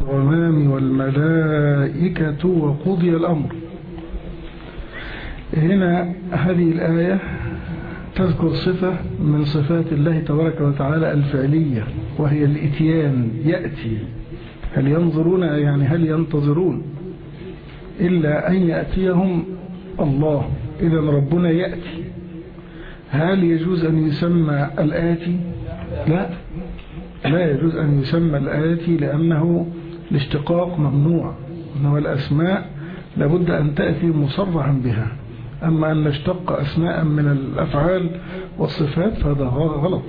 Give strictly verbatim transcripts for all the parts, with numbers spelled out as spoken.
الغمام والملائكة وقضي الأمر. هنا هذه الآية تذكر صفة من صفات الله تبارك وتعالى الفعلية، وهي الإتيان، يأتي. هل ينظرون يعني هل ينتظرون إلا أن يأتيهم الله؟ إذا ربنا يأتي. هل يجوز أن يسمى الآتي؟ لا، لا يجوز أن يسمى الآتي، لأنه الاشتقاق ممنوع، إنه الأسماء لابد أن تأتي مصرحا بها. أما أن نشتق أسماء من الأفعال والصفات فهذا غلط.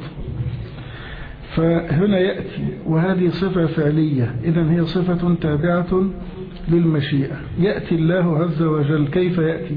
فهنا يأتي، وهذه صفة فعلية، إذن هي صفة تابعة للمشيئة. يأتي الله عز وجل. كيف يأتي؟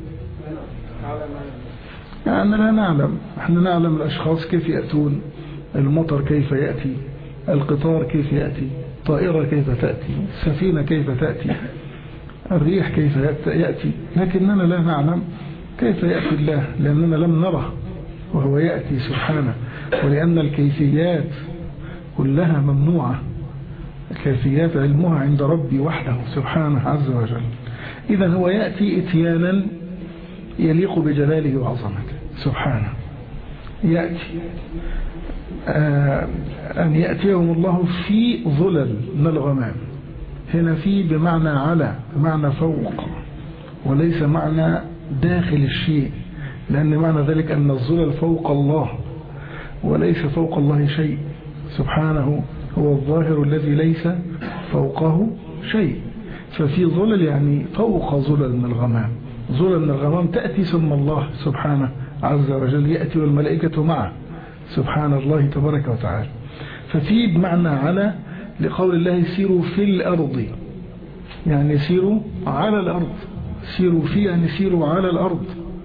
يعني لا نعلم. احنا نعلم الأشخاص كيف يأتون، المطر كيف يأتي، القطار كيف يأتي، طائرة كيف تأتي، السفينة كيف تأتي، الريح كيف يأتي، لكننا لا نعلم كيف يأتي الله، لأننا لم نره وهو يأتي سبحانه، ولأن الكيفيات كلها ممنوعة. الكيفيات علمها عند ربي وحده سبحانه عز وجل. إذا هو يأتي إتيانا يليق بجلاله وعظمته سبحانه. يأتي آه أن يأتيهم الله في ظلل من الغمام. هنا في بمعنى على، بمعنى فوق، وليس معنى داخل الشيء، لأن معنى ذلك أن الظلل فوق الله، وليس فوق الله شيء سبحانه. هو الظاهر الذي ليس فوقه شيء. ففي ظلل يعني فوق ظلل من الغمام. ظلل من الغمام تأتي ثم الله سبحانه عز وجل يأتي والملائكة معه سبحان الله تبارك وتعالى. ففي بمعنى على، لقول الله سيروا في الأرض، يعني سيروا على الأرض. سيروا في يعني سيروا على الأرض.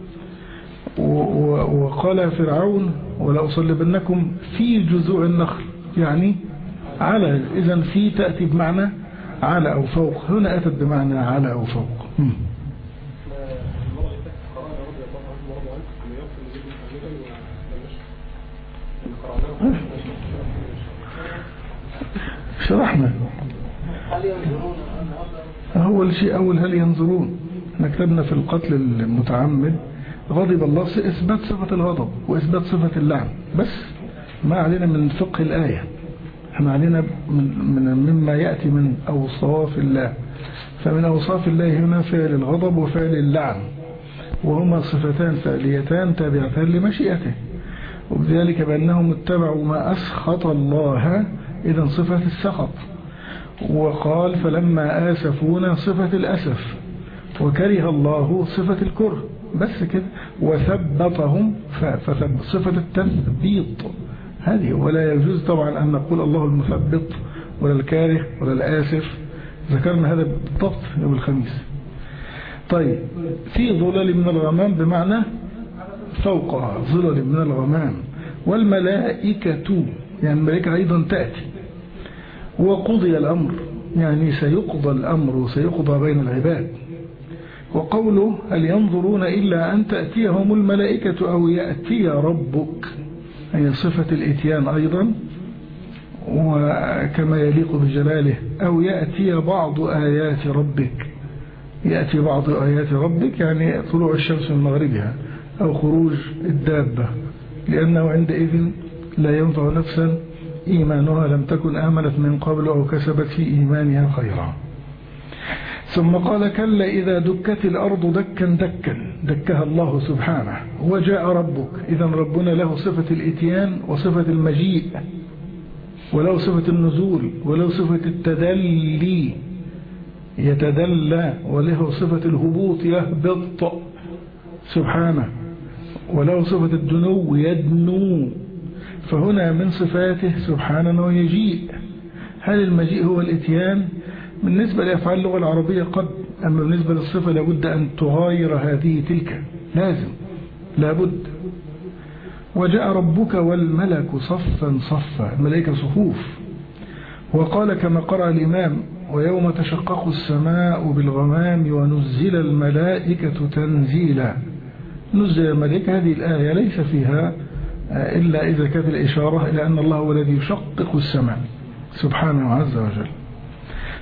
وقال فرعون ولأصلبنكم في جذوع النخل، يعني على. إذن في تأتي بمعنى على أو فوق، هنا أتت بمعنى على أو فوق. م. شرحنا أول شيء. أول هل ينظرون، نكتبنا في القتل المتعمد غضب الله، إثبات صفة الغضب وإثبات صفة اللعن، بس ما علينا من فقه الآية، احنا علينا من, من مما يأتي من أوصاف الله. فمن أوصاف الله هنا فعل الغضب وفعل اللعن، وهما صفتان فعليتان تابعتان لمشيئته، وبذلك بأنهم اتبعوا ما أسخط الله، إذن صفة السخط. وقال فلما آسفونا صفة الأسف، وكره الله صفة الكره، بس كده. وثبتهم صفة التثبيط هذه. ولا يجوز طبعا أن نقول الله المثبت ولا الكاره ولا الآسف، ذكرنا هذا بالضبط يوم الخميس. طيب، في ظلل من الغمام بمعنى فوقها، ظلل من الغمام. والملائكة يعني الملائكة أيضا تأتي. وقضي الأمر يعني سيقضى الأمر، سيقضى بين العباد. وقوله هل ينظرون إلا أن تأتيهم الملائكة أو يأتي ربك، هي صفة الإتيان أيضا، وكما يليق بجلاله. أو يأتي بعض آيات ربك، يأتي بعض آيات ربك يعني طلوع الشمس من مغربها أو خروج الدابة، لأنه عندئذ لا ينفع نفسا إيمانها لم تكن آمنت من قبل أو كسبت في إيمانها خيرا. ثم قال كلا إذا دكت الأرض دكا دكا، دكها الله سبحانه. وجاء ربك، إذن ربنا له صفة الإتيان وصفة المجيء، وله صفة النزول، وله صفة التدلي يتدلى، وله صفة الهبوط يهبط سبحانه، وله صفة الدنو يدنو. فهنا من صفاته سبحانه ويجيء. هل المجيء هو الإتيان؟ بالنسبة لأفعال اللغة العربية قد، أما بالنسبة للصفة لابد أن تغاير هذه تلك، لازم لابد. وجاء ربك والملك صفا صفا، الملائكة صفوف. وقال كما قرأ الإمام ويوم تشقق السماء بالغمام ونزل الملائكة تنزيلا. نزل الملائكة، هذه الآية ليس فيها إلا إذا كانت الإشارة إلى أن الله هو الذي يشقق السماء سبحانه عز وجل.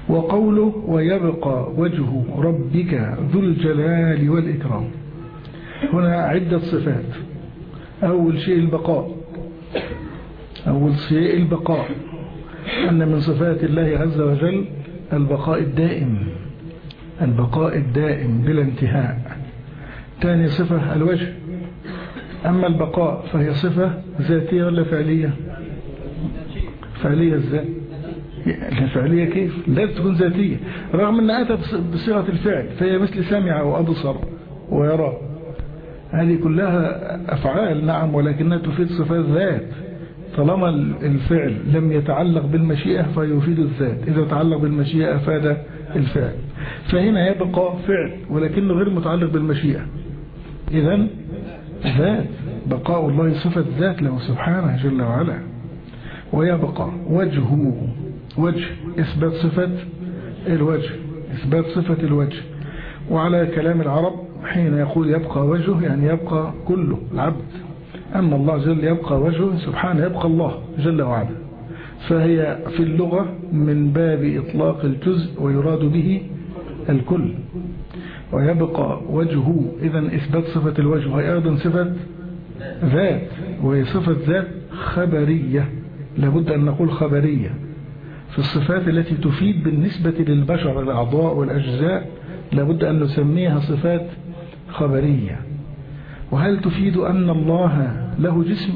وقوله ويبقى وجه ربك ذو الجلال والإكرام. هنا عدة صفات. أول شيء البقاء، أول شيء البقاء، أن من صفات الله عز وجل البقاء الدائم، البقاء الدائم بلا انتهاء. ثاني صفة الوجه. أما البقاء فهي صفة ذاتية ولا فعلية؟ فعلية ازاي؟ فعلية كيف؟ لازم تكون ذاتية، رغم أنها أتت بصيغة الفعل، فهي مثل سمع وأبصر ويرى، هذه كلها أفعال نعم، ولكنها تفيد صفات ذات. طالما الفعل لم يتعلق بالمشيئة فيفيد الذات، إذا تعلق بالمشيئة أفاد الفعل. فهنا يبقى فعل ولكنه غير متعلق بالمشيئة، إذن ذات، بقاء الله صفة ذات له سبحانه جل وعلا. ويبقى وجهه، وجه إثبات صفة الوجه، إثبات صفة الوجه. وعلى كلام العرب حين يقول يبقى وجهه يعني يبقى كله العبد، أما الله جل يبقى وجهه سبحانه يبقى الله جل وعلا. فهي في اللغة من باب إطلاق الجزء ويراد به الكل. ويبقى وجهه إذن إثبات صفة الوجه، وهي أيضا صفة ذات، وهي صفة ذات خبرية، لابد أن نقول خبرية في الصفات التي تفيد بالنسبة للبشر الأعضاء والأجزاء، لابد أن نسميها صفات خبرية. وهل تفيد أن الله له جسم؟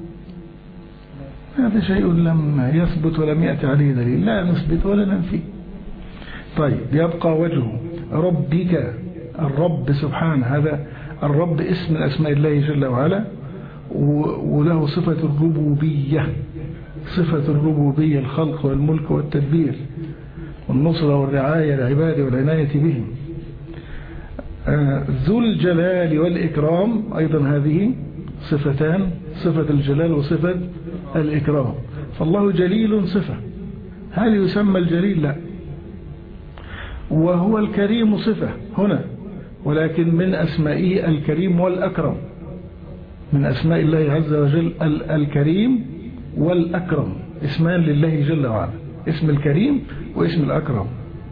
هذا شيء لم يثبت ولم يأتي عليه دليل، لا نثبت ولا ننفي. طيب يبقى وجهه ربك، الرب سبحانه، هذا الرب اسم من أسماء الله جل وعلا، وله صفة الربوبية، صفة الربوبية، الخلق والملك والتدبير والنصرة والرعاية لعباده والعناية بهم. ذو الجلال والإكرام أيضا هذه صفتان، صفة الجلال وصفة الإكرام. فالله جليل صفة، هل يسمى الجليل؟ لا. وهو الكريم صفة هنا، ولكن من أسمائه الكريم والأكرم، من أسماء الله عز وجل الكريم والأكرم، اسمان لله جل وعلا، اسم الكريم واسم الأكرم.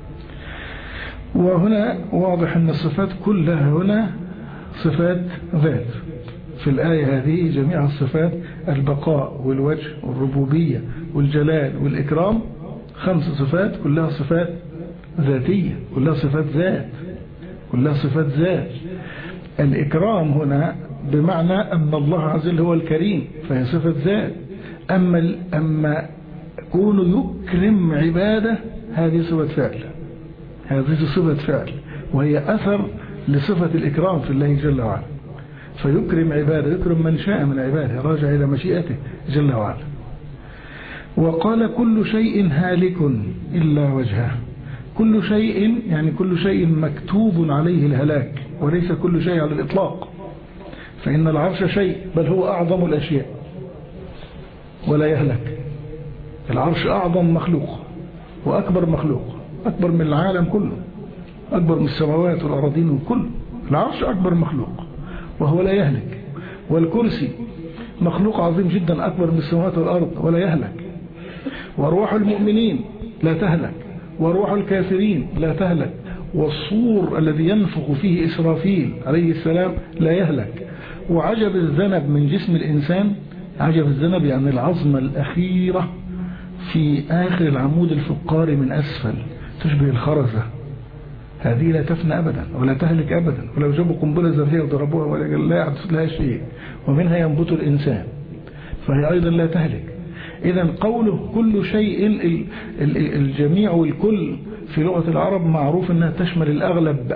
وهنا واضح أن الصفات كلها هنا صفات ذات في الآية هذه، جميع الصفات البقاء والوجه والربوبية والجلال والإكرام، خمس صفات كلها صفات ذاتية، كلها صفات ذات، كلها صفات ذات. الإكرام هنا بمعنى أن الله عز وجل هو الكريم، فهي صفة ذات. أما أما كونه يكرم عباده هذه صفة فعل، هذه صفة فعل، وهي أثر لصفة الإكرام في الله جل وعلا. فيكرم عباده، يكرم من شاء من عباده، راجع إلى مشيئته جل وعلا. وقال كل شيء هالك إلا وجهه، كل شيء يعني كل شيء مكتوب عليه الهلاك، وليس كل شيء على الإطلاق، فإن العرش شيء بل هو أعظم الأشياء ولا يهلك. العرش أعظم مخلوق وأكبر مخلوق، أكبر من العالم كله، أكبر من السماوات والأراضين كله. العرش أكبر مخلوق وهو لا يهلك. والكرسي مخلوق عظيم جدا أكبر من السماوات والأرض ولا يهلك. وأرواح المؤمنين لا تهلك، وأرواح الكافرين لا تهلك. والصور الذي ينفخ فيه إسرافيل عليه السلام لا يهلك. وعجب الذنب من جسم الإنسان، عجب الذنب يعني العظمة الأخيرة في آخر العمود الفقاري من أسفل، تشبه الخرزة، هذه لا تفنى أبدا ولا تهلك أبدا، ولو جابوا قنبلة ذرية وضربوها ولا لا يحدث لها شيء. ومنها ينبت الإنسان، فهي أيضا لا تهلك. إذا قوله كل شيء، الجميع والكل في لغة العرب معروف أنها تشمل الأغلب،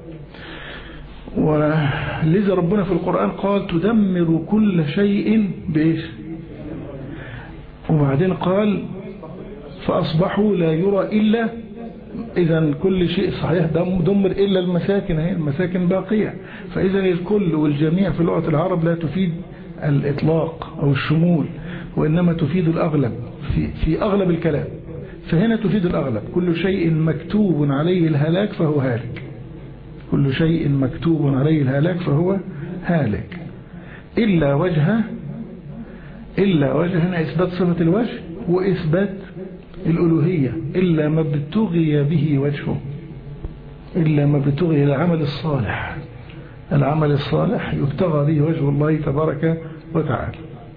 ولذا ربنا في القرآن قال تدمر كل شيء بإيش؟ وبعدين قال فأصبحوا لا يرى إلا، إذا كل شيء صحيح دمر إلا المساكن، هي المساكن باقية. فإذا الكل والجميع في لغة العرب لا تفيد الإطلاق أو الشمول، وإنما تفيد الأغلب في, في أغلب الكلام. فهنا تفيد الأغلب، كل شيء مكتوب عليه الهلاك فهو هالك، كل شيء مكتوب عليه الهلاك فهو هالك إلا وجهه. إلا وجه هنا إثبات صفة الوجه وإثبات الألوهية إلا ما ابتغي به وجهه، إلا ما ابتغي العمل الصالح. العمل الصالح يبتغى به وجه الله تبارك وتعالى.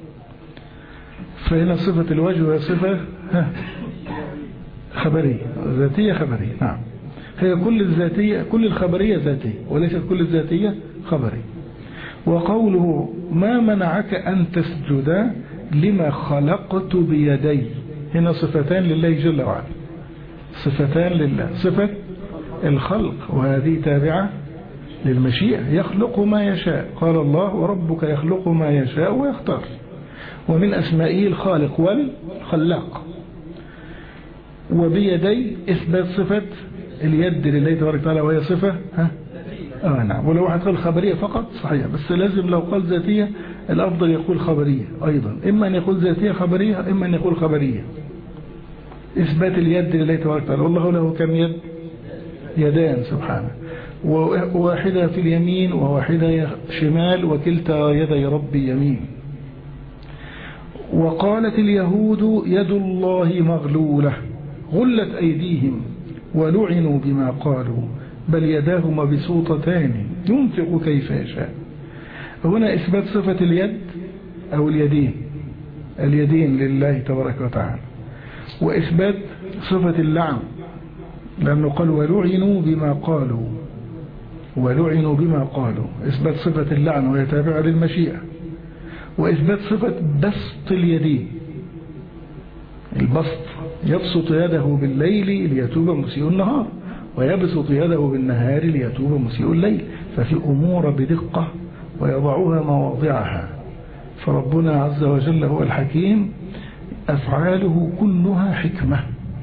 فهنا صفة الوجه هي صفة خبرية ذاتية خبرية. نعم، هي كل الذاتية كل الخبرية ذاتية وليست كل الذاتية خبرية. وقوله ما منعك أن تسجد لما خلقت بيدي، هنا صفتان لله جل وعلا، صفتان لله، صفة الخلق وهذه تابعة للمشيئة، يخلق ما يشاء، قال الله وربك يخلق ما يشاء ويختار، ومن أسمائه الخالق والخلاق. وبيدي إثبات صفة اليد لله تبارك وتعالى وهي صفة ها آه نعم. ولو واحد قال خبرية فقط صحيح، بس لازم لو قال ذاتية الأفضل يقول خبرية أيضا، إما أن يقول ذاتية خبرية إما أن يقول خبرية. إثبات اليد لله تبارك وتعالى، والله له كم يد؟ يدان سبحانه، وواحدة في اليمين وواحدة شمال، وكلتا يدي ربي يمين. وقالت اليهود يد الله مغلولة غلت أيديهم ولعنوا بما قالوا بل يداه مبسوطتان ينفق كيف يشاء. هنا إثبات صفة اليد أو اليدين اليدين لله تبارك وتعالى، وإثبات صفة اللعن، لأنه قال ولعنوا بما قالوا ولعنوا بما قالوا، إثبات صفة اللعن وهي تابعة للمشيئة. وإثبات صفة بسط اليدين، البسط يبسط يده بالليل ليتوب مسيء النهار، ويبسط يده بالنهار ليتوب مسيء الليل، ففي أمور بدقة ويضعها مواضعها. فربنا عز وجل هو الحكيم، أفعاله كلها حكمة.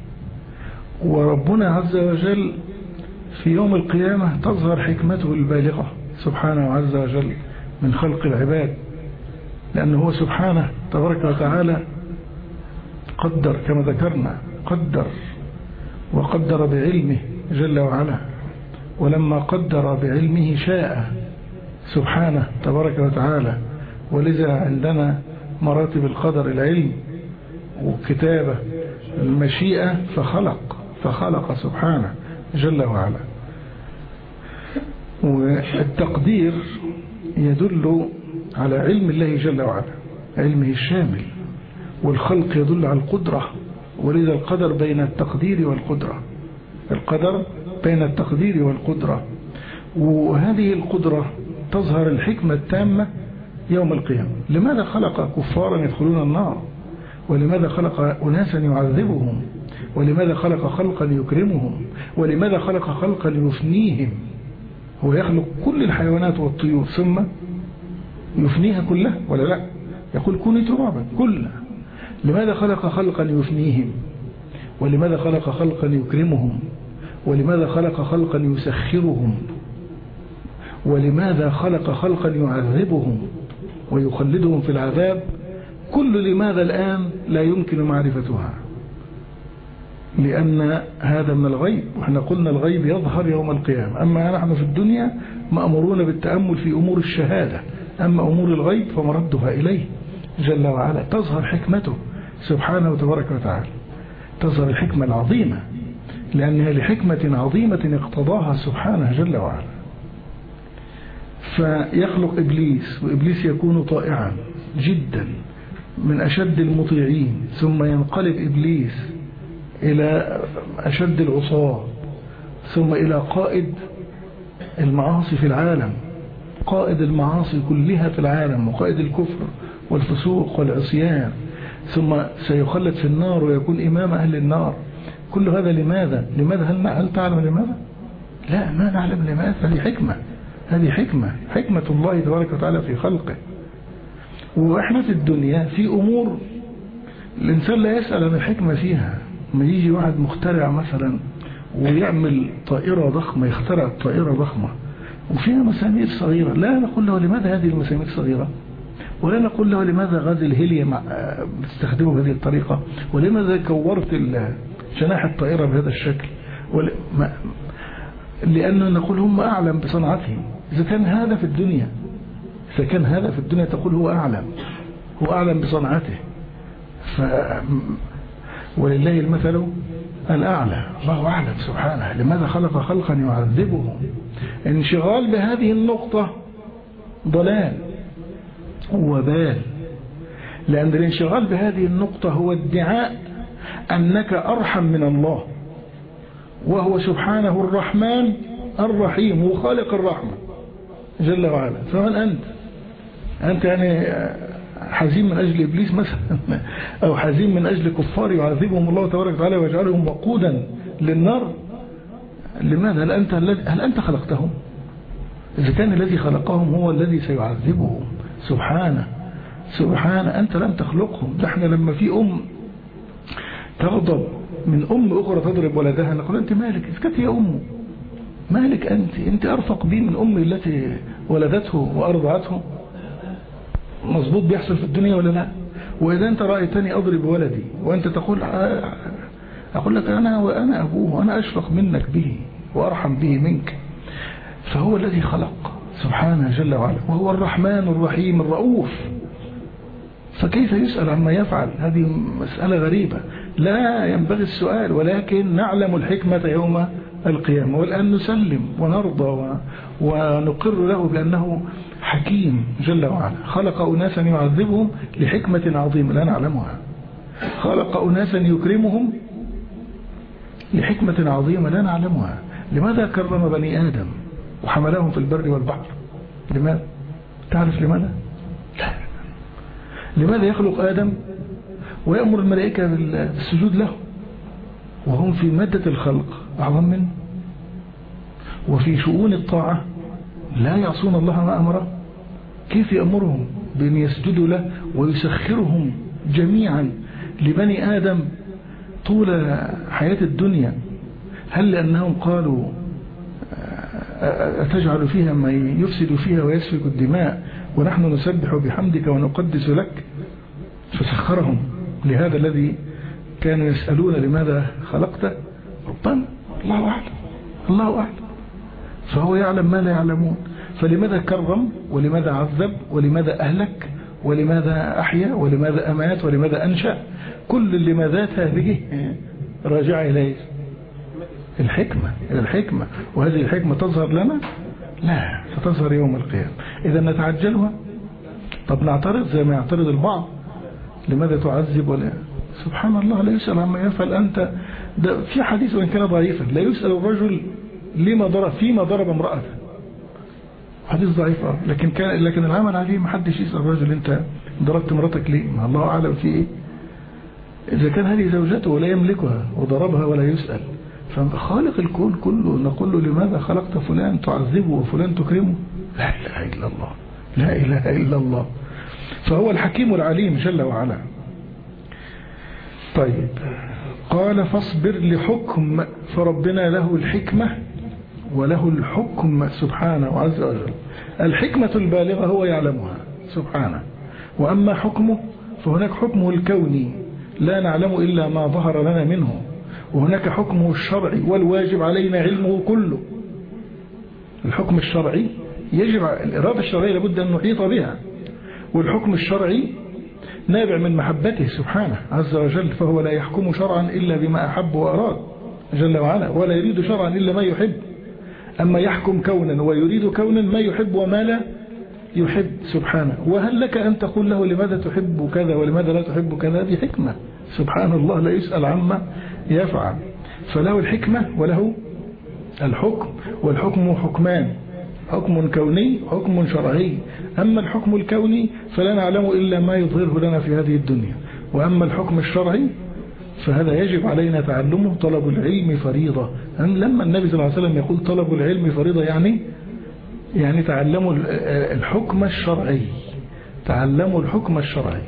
وربنا عز وجل في يوم القيامة تظهر حكمته البالغة سبحانه عز وجل من خلق العباد، لأنه هو سبحانه تبارك وتعالى قدر كما ذكرنا، قدر وقدر بعلمه جل وعلا، ولما قدر بعلمه شاء سبحانه تبارك وتعالى. ولذا عندنا مراتب القدر: العلم والكتابة المشيئة، فخلق فخلق سبحانه جل وعلا. والتقدير يدل على علم الله جل وعلا، علمه الشامل، والخلق يدل على القدرة. ولذا القدر بين التقدير والقدرة، القدر بين التقدير والقدرة. وهذه القدرة تظهر الحكمة التامة يوم القيامة. لماذا خلق كفارا يدخلون النار؟ ولماذا خلق أناسا يعذبهم؟ ولماذا خلق خلقا يكرمهم؟ ولماذا خلق خلقا يفنيهم؟ هو يخلق كل الحيوانات والطيور ثم يفنيها كلها ولا لا؟ يقول كوني ترابا كلها. لماذا خلق خلقا يفنيهم؟ ولماذا خلق خلقا يكرمهم؟ ولماذا خلق خلقا يسخرهم؟ ولماذا خلق خلقا يعذبهم ويخلدهم في العذاب؟ كل لماذا الآن لا يمكن معرفتها، لأن هذا من الغيب، وإحنا قلنا الغيب يظهر يوم القيامة. أما نحن في الدنيا مأمورون بالتأمل في أمور الشهادة، أما أمور الغيب فمردها إليه جل وعلا. تظهر حكمته سبحانه وتبارك وتعالى، تظهر الحكمة العظيمة، لأنها لحكمة عظيمة اقتضاها سبحانه جل وعلا. فيخلق إبليس، وإبليس يكون طائعا جدا من أشد المطيعين، ثم ينقلب إبليس إلى أشد العصاة، ثم إلى قائد المعاصي في العالم، قائد المعاصي كلها في العالم، وقائد الكفر والفسوق والعصيان، ثم سيخلد في النار ويكون إمام أهل النار. كل هذا لماذا؟ لماذا؟ هل, هل تعلم لماذا؟ لا، ما نعلم لماذا. هذه حكمة، هذه حكمة حكمة الله تبارك وتعالى في خلقه. وإحنا في الدنيا في أمور الإنسان لا يسأل عن الحكمة فيها. ما يجي واحد مخترع مثلا ويعمل طائرة ضخمة، يخترع طائرة ضخمة وفيها مسامير صغيرة، لا نقول له لماذا هذه المسامير صغيرة، ولا نقول له لماذا غاز الهيليوم بتستخدمه بهذه الطريقة، ولماذا كورت جناح الطائرة بهذا الشكل، لأنه نقول هم أعلم بصنعتهم. إذا كان هذا في الدنيا إذا كان هذا في الدنيا تقول هو أعلم، هو أعلم بصنعته. ف ولله المثل الأعلى. الله أعلم سبحانه لماذا خلق خلقا يعذبهم. انشغال بهذه النقطة ضلال وبال، لأن الانشغال بهذه النقطة هو ادعاء أنك أرحم من الله، وهو سبحانه الرحمن الرحيم وخالق الرحمة جل وعلا. فمن أنت؟ أنت يعني حزين من أجل إبليس مثلا، أو حزين من أجل كفار يعذبهم الله تبارك وتعالى ويجعلهم وقودا للنار؟ لماذا؟ هل أنت, هل أنت خلقتهم؟ إذا كان الذي خلقهم هو الذي سيعذبهم سبحانه سبحانه، أنت لم تخلقهم. نحن لما في أم تغضب من أم أخرى تضرب ولدها نقول أنت مالك؟ إذا كانت هي أمه مالك أنت؟ أنت أرفق بي من أمي التي ولدته وأرضعته. مظبوط بيحصل في الدنيا ولا لا؟ وإذا أنت رأيتني أضرب ولدي وأنت تقول أقول لك أنا وأنا أبوه وأنا أشفق منك به وأرحم به منك. فهو الذي خلق سبحانه جل وعلا، وهو الرحمن الرحيم الرؤوف، فكيف يسأل عما يفعل؟ هذه مسألة غريبة لا ينبغي السؤال، ولكن نعلم الحكمة يوم القيامة، والآن نسلم ونرضى ونقر له بأنه حكيم جل وعلا. خلق أناسا يعذبهم لحكمة عظيمة لا نعلمها، خلق أناسا يكرمهم لحكمة عظيمة لا نعلمها. لماذا كرم بني آدم وحملهم في البر والبحر؟ لماذا؟ تعرف لماذا؟ لا. لماذا يخلق آدم ويأمر الملائكة بالسجود له وهم في مادة الخلق أعظم منه، وفي شؤون الطاعة لا يعصون الله ما أمره؟ كيف يأمرهم بأن يسجدوا له ويسخرهم جميعا لبني آدم طول حياة الدنيا؟ هل لأنهم قالوا أتجعل فيها ما يفسد فيها ويسفك الدماء ونحن نسبح بحمدك ونقدس لك؟ فسخرهم لهذا الذي كانوا يسألون لماذا خلقته. ربنا الله أعلم الله أعلم، فهو يعلم ما لا يعلمون. فلماذا كرم ولماذا عذب ولماذا أهلك ولماذا أحيا ولماذا أمات ولماذا أنشأ؟ كل اللماذات هذه راجعة إليه الحكمة إلى الحكمة، وهذه الحكمة تظهر لنا؟ لا، ستظهر يوم القيامة. إذا نتعجلها؟ طب نعترض زي ما يعترض البعض؟ لماذا تعذب؟ ولا سبحان الله لا يسأل عما يفعل. أنت ده في حديث وإن كان ضعيفا لا يسأل الرجل لما ضرب فيما ضرب امرأته، حديث ضعيف لكن كان لكن العمل عليه ما حدش يسأل الرجل أنت ضربت مراتك ليه؟ ما الله أعلم في إيه. إذا كان هذه زوجته ولا يملكها وضربها ولا يسأل، فخالق الكون كله نقول له لماذا خلقت فلان تعذبه وفلان تكرمه؟ لا إله إلا الله لا إله إلا الله. فهو الحكيم العليم جل وعلا. طيب قال فاصبر لحكم، فربنا له الحكمة وله الحكم سبحانه عز وجل. الحكمة البالغة هو يعلمها سبحانه، وأما حكمه فهناك حكمه الكوني لا نعلم إلا ما ظهر لنا منه، وهناك حكمه الشرعي والواجب علينا علمه كله. الحكم الشرعي يجب الإرادة الشرعية لابد أن نحيط بها، والحكم الشرعي نابع من محبته سبحانه عز وجل، فهو لا يحكم شرعا إلا بما أحب وأراد جل وعلا، ولا يريد شرعا إلا ما يحب. أما يحكم كونا ويريد كونا ما يحب وما لا يحب سبحانه. وهل لك أن تقول له لماذا تحب كذا ولماذا لا تحب كذا؟ هذه حكمة سبحان الله لا يسأل عما يفعل. فله الحكمة وله الحكم، والحكم حكمان، حكم كوني حكم شرعي. أما الحكم الكوني فلا نعلم إلا ما يظهره لنا في هذه الدنيا، وأما الحكم الشرعي فهذا يجب علينا تعلمه. طلب العلم فريضة. لما النبي صلى الله عليه وسلم يقول طلب العلم فريضة يعني يعني تعلموا الحكم الشرعي، تعلموا الحكم الشرعي.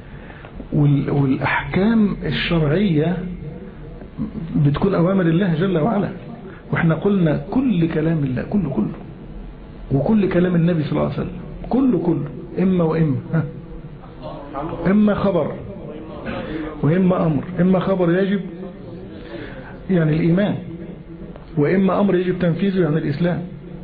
والأحكام الشرعية بتكون أوامر الله جل وعلا، وإحنا قلنا كل كلام الله كله كله وكل كلام النبي صلى الله عليه وسلم كله كله إما وإما ها. إما خبر وإما أمر. إما خبر يجب يعني الإيمان، وإما أمر يجب تنفيذه يعني الإسلام.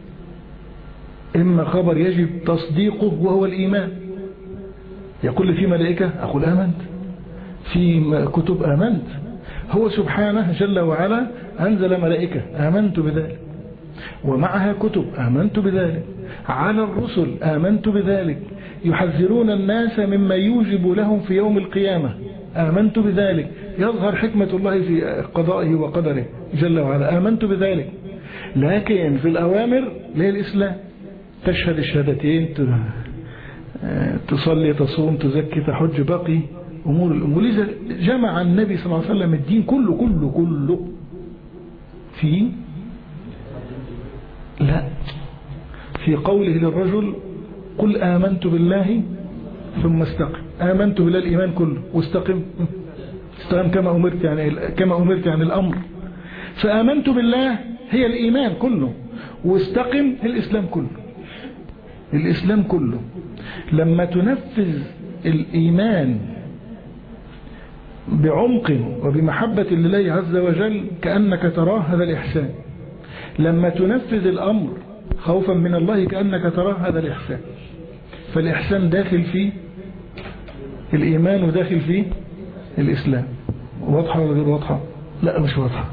إما خبر يجب تصديقه وهو الإيمان. يقول لي في ملائكة أقول آمنت، في كتب آمنت، هو سبحانه جل وعلا أنزل ملائكة آمنت بذلك، ومعها كتب آمنت بذلك، على الرسل آمنت بذلك، يحذرون الناس مما يوجب لهم في يوم القيامة آمنت بذلك، يظهر حكمة الله في قضائه وقدره جل وعلا آمنت بذلك. لكن في الأوامر ليه الإسلام، تشهد الشهادتين، تصلي تصوم تزكي تحج، باقي أمور الأمور. لذا جمع النبي صلى الله عليه وسلم الدين كله كله كله في لا في قوله للرجل قل آمنت بالله ثم استقم. آمنت بالله الإيمان كله، واستقم استقم كما أمرت، يعني كما أمرت يعني الأمر. فآمنت بالله هي الإيمان كله، واستقم الإسلام كله. الإسلام كله لما تنفذ الإيمان بعمق وبمحبة لله عز وجل كأنك تراه، هذا الإحسان. لما تنفذ الأمر خوفا من الله كأنك تراه، هذا الإحسان. فالإحسان داخل في الإيمان وداخل في الإسلام. واضحة ولا غير واضحة؟ لا مش واضحة.